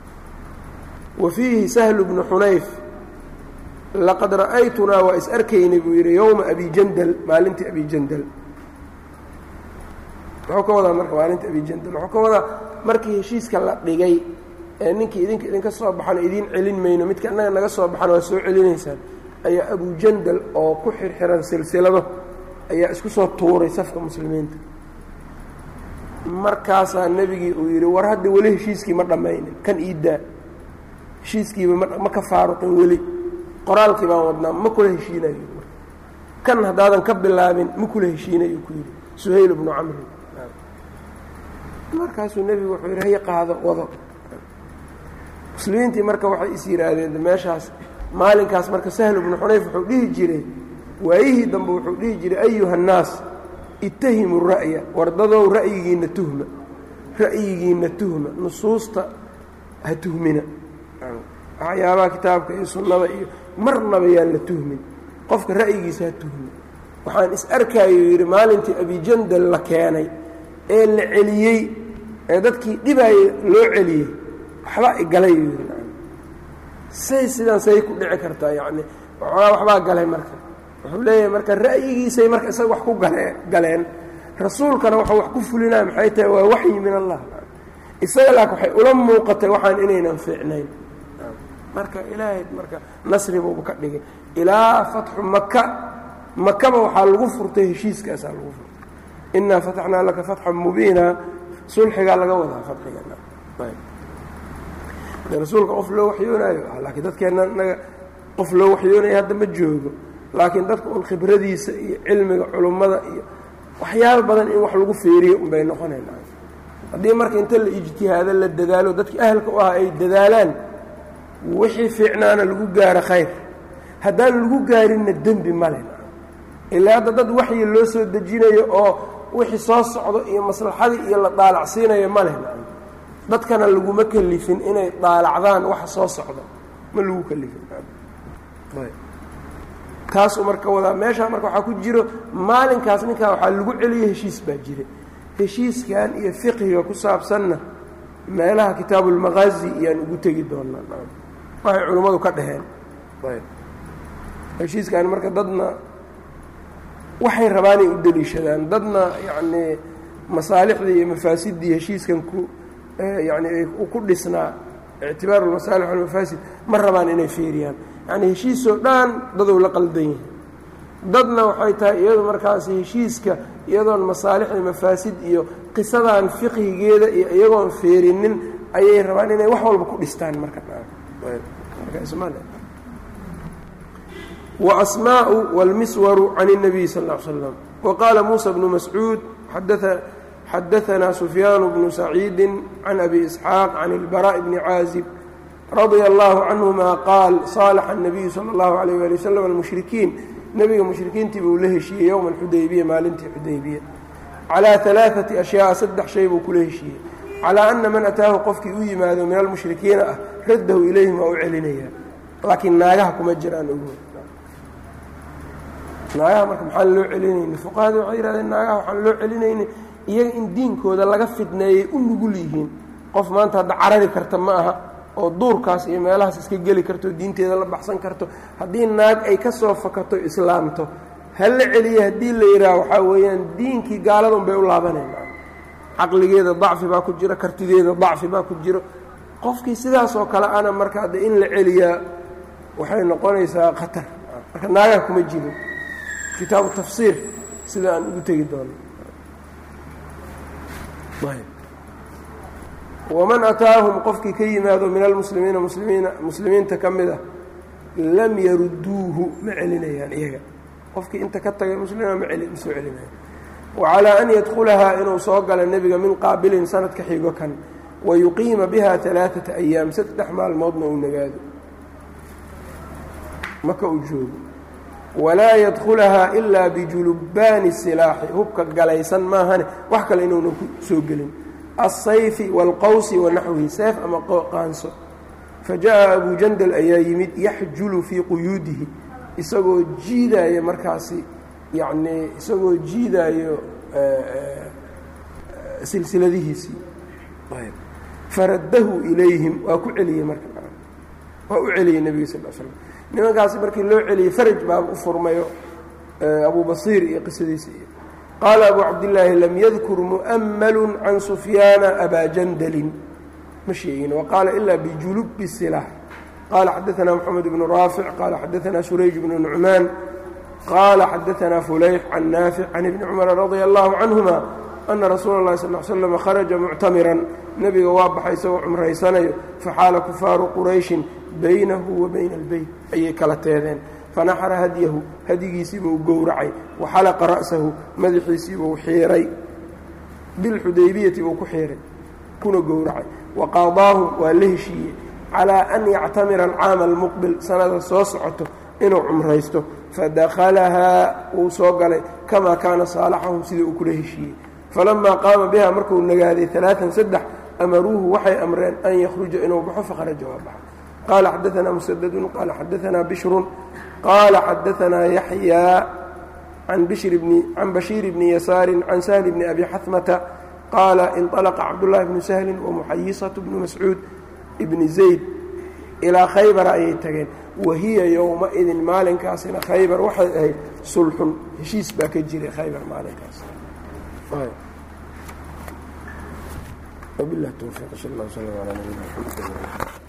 wa fiihi sahlu bnu xunayf laqad ra'aytunaa waa is arkaynay buu yidhi yowma abi jandal maalintii abi jandal muxuu ka wadaa marka maalintii abi jandal wuxuu ka wadaa markii heshiiska la dhigay ee ninkii idinka idinka soo baxana idiin celin mayno midka annaga naga soo baxana waa soo celinaysaan ayaa abu jandal oo ku xirxiran silsilado ayaa isku soo tuuray safka muslimiinta markaasaa nebigii uu yidhi war hadda weli heshiiskii ma dhammaynin kan iiddaa heshiiskiiba ma ka faaruqin weli qoraalkii baan wadnaa ma kula heshiinayo kan haddaadan ka bilaabin ma kula heshiinayo ku yidhi suhayl bnu camrin markaasuu nebigu wuxuu yidhi hay qaado wado muslimiintii marka waxay is yidhaahdeen meeshaas maalinkaas marka sahlu bnu xunayf wuxuu dhihi jiray waayihii dambe wuxuu dhihi jiray ayuha annaas ittahimu ra'ya wardadow ra'yigiinna tuhma ra'yigiinna tuhma nusuusta ha tuhmina waxyaabaha kitaabka iyo sunnada iyo marnaba yaan la tuhmin qofka ra'yigiisa ha tuhmi waxaan is arkaayo yidhi maalintii abijandal la keenay ee la celiyey ee dadkii dhibaaya loo celiyey waxbaa igalay yidhi say sidaan say ku dhici kartaa yacni waxoogaa waxbaa galay marka wuxuu leeyahay marka ra'yigiisay marka isaga wax ku galee galeen rasuulkana waxuu wax ku fulinaya maxay tahay waa waxyi min allah isaga laakin waxay ula muuqatay waxaan inaynan fiicnayn marka ilaahay marka nasri buuba ka dhigay ilaa fatxu maka makaba waxaa lagu furtay heshiiskaasaa lagu furtay innaa fataxnaa laka fatxan mubiina sulxigaa laga wadaa fadxigana rasuulka qof loo waxyoonaayo laakiin dadkeenna naga qof loo waxyoonaya hadda ma joogo laakiin dadka un khibradiisa iyo cilmiga culummada iyo waxyaabo badan in wax lagu feeriyo unbay noqonayn haddii marka inta la ijtihaado la dadaalo dadkii ahalka u ahaa ay dadaalaan wixii fiicnaana lagu gaaro khayr haddaan lagu gaarinna dembi male ilaa hadda dad waxyi loo soo dejinayo oo wixii soo socdo iyo maslaxadii iyo la daalacsiinayo ma leh dadkana laguma kelifin inay daalacdaan waxa soo socdo ma lagu kelifin taasuu marka wadaa meeshaa marka waxaa ku jiro maalinkaas ninkaa waxaa lagu celiyey heshiis baa jira heshiiskan iyo fiqhiga ku saabsanna meelaha kitaabulmaqaazi iyaan ugu tegi doonaa waxay culimmadu ka dhaheen heshiiskan marka dadna waxay rabaanay u deliishadaan dadna yacnii masaalixdii iyo mafaasiddii heshiiskan ku yani ku dhisnaa ictibaaru lmasaalix walmafaasid ma rabaan inay fiiriyaan yacni heshiisoo dhan dadow la qaldan yahay dadna waxay tahay iyadu markaasi heshiiska iyadoon masaalixda mafaasid iyo qisadan fiqhigeeda iyo iyagoon feerinin ayay rabaan inay wax walba ku dhistaan marka wa asmaa'u wاlmiswaru can الnabiy sal ا l slam waqaala muusa bnu mascuud xadaanaa sufyaan bnu saciidi can abi isxaaq can اlbaraaء bni caazib radia allahu canهuma qaal صaalaxa الnabiyu salى اllahu عalيyه wali waslm almushrikiin nebiga mushrikiintii buu la heshiiyey yowma xudaybiya maalintii xudaybiya calىa ثalaaثati ashyaaa saddex shay buu kula heshiiyey calىa ana man ataahu qofkii u yimaado min almushrikiina ah raddahu ilayhim waa u celinaya laakiin naagaha kuma jiraan ogo naagaha marka maxaan loo celinayni fuqahada waxay yihahdeen naagaha waxaan loo celinayni iyaga in diinkooda laga fidneeyey u nugul yihiin qof maanta hadda carari karta ma aha oo duurkaas iyo meelahaas iska geli karto diinteeda la baxsan karto haddii naag ay ka soo fakato islaamto ha la celiya haddii la yidhaaha waxaa weeyaan diinkii gaaladun bay u laabanayna caqligeeda dacfi baa ku jiro kartideeda dacfi baa ku jiro qofkii sidaas oo kale ana marka hadda in la celiyaa waxay noqonaysaa khatar marka naagaha kuma jiro kitaabu tafsiir sida aan ugu tegi doono waman ataahum qofkii ka yimaado min almuslimiina muslimiina muslimiinta ka mid ah lam yaruduuhu ma celinayaan iyaga qofkii inta ka tagay muslima ma ma soo celinaya wacalaa an yadkhulahaa inuu soo gala nebiga min qaabilin sanadka xigo kan wayuqiima biha alaaata ayaam saddex maalmoodna uu nagaado maka uu joogo walaa yadkhulahaa ilaa bijulubbaani silaaxi hubka galaysan maahane wax kale inuunan ku soo gelin alsayfi waalqawsi wanaxwihi seef ama qaanso fajaءa abu jandal ayaa yimid yaxjulu fii quyuudihi isagoo jiidaayo markaasi yacnii isagoo jiidaayo silsiladihiisii faraddahu ilayhim waa ku celiyey marka waa u celiyey nebiga sal l slam nimankaasi markii loo celiyey faraj baa u furmayo abu basiir iyo qisadiisa iyo qaala abu cabdillaahi lam yadkur mu'ammalu can sufyaana abaa jandalin ma sheegin waqaala ilaa bijulubi silaax qaala xadaanaa moxamed bnu raafic qaala xadaanaa surayj bnu nucmaan qaala xadaanaa fulayx can naafic can ibni cumara radia allahu canhuma ana rasuula اllahi sal l slam kharaja muctamiran nebiga waa baxay isagoo cumraysanayo faxaala kufaaru qurayshin baynahu wa bayna albeyt ayay kala teedeen fanaxara hadyahu hadyigiisiibuu gowracay waxalaqa ra'sahu madaxiisiibuu xiiray bilxudaybiyati buu ku xiiray kuna gowracay waqaadaahum waa la heshiiyey calaa an yactamira alcaama almuqbil sanada soo socoto inuu cumraysto fadakhalahaa wuu soo galay kamaa kaana saalaxahum sidii uu kula heshiiyey falamaa qaama biha markuu nagaaday alaaan saddex amaruuhu waxay amreen an yakhruja inuu baxo fakharaja waa baxa qaala xadaanaa musadadun qaala xadaanaa bishrun qaala xadaanaa yaxyaa can bashiir bni yasaarin can sahli bni abi xatmata qaala inطalaqa cabdullaahi bnu sahlin wamuxayisatu bnu mascuud ibni zayd ilaa khaybara ayay tageen wahiya yowmaidin maalinkaasina khaybar waxay ahayd sulxun heshiis baa ka jiray khaybar maalinkaas وبالله التوفيق صلى الله وسلم على نبينا محمد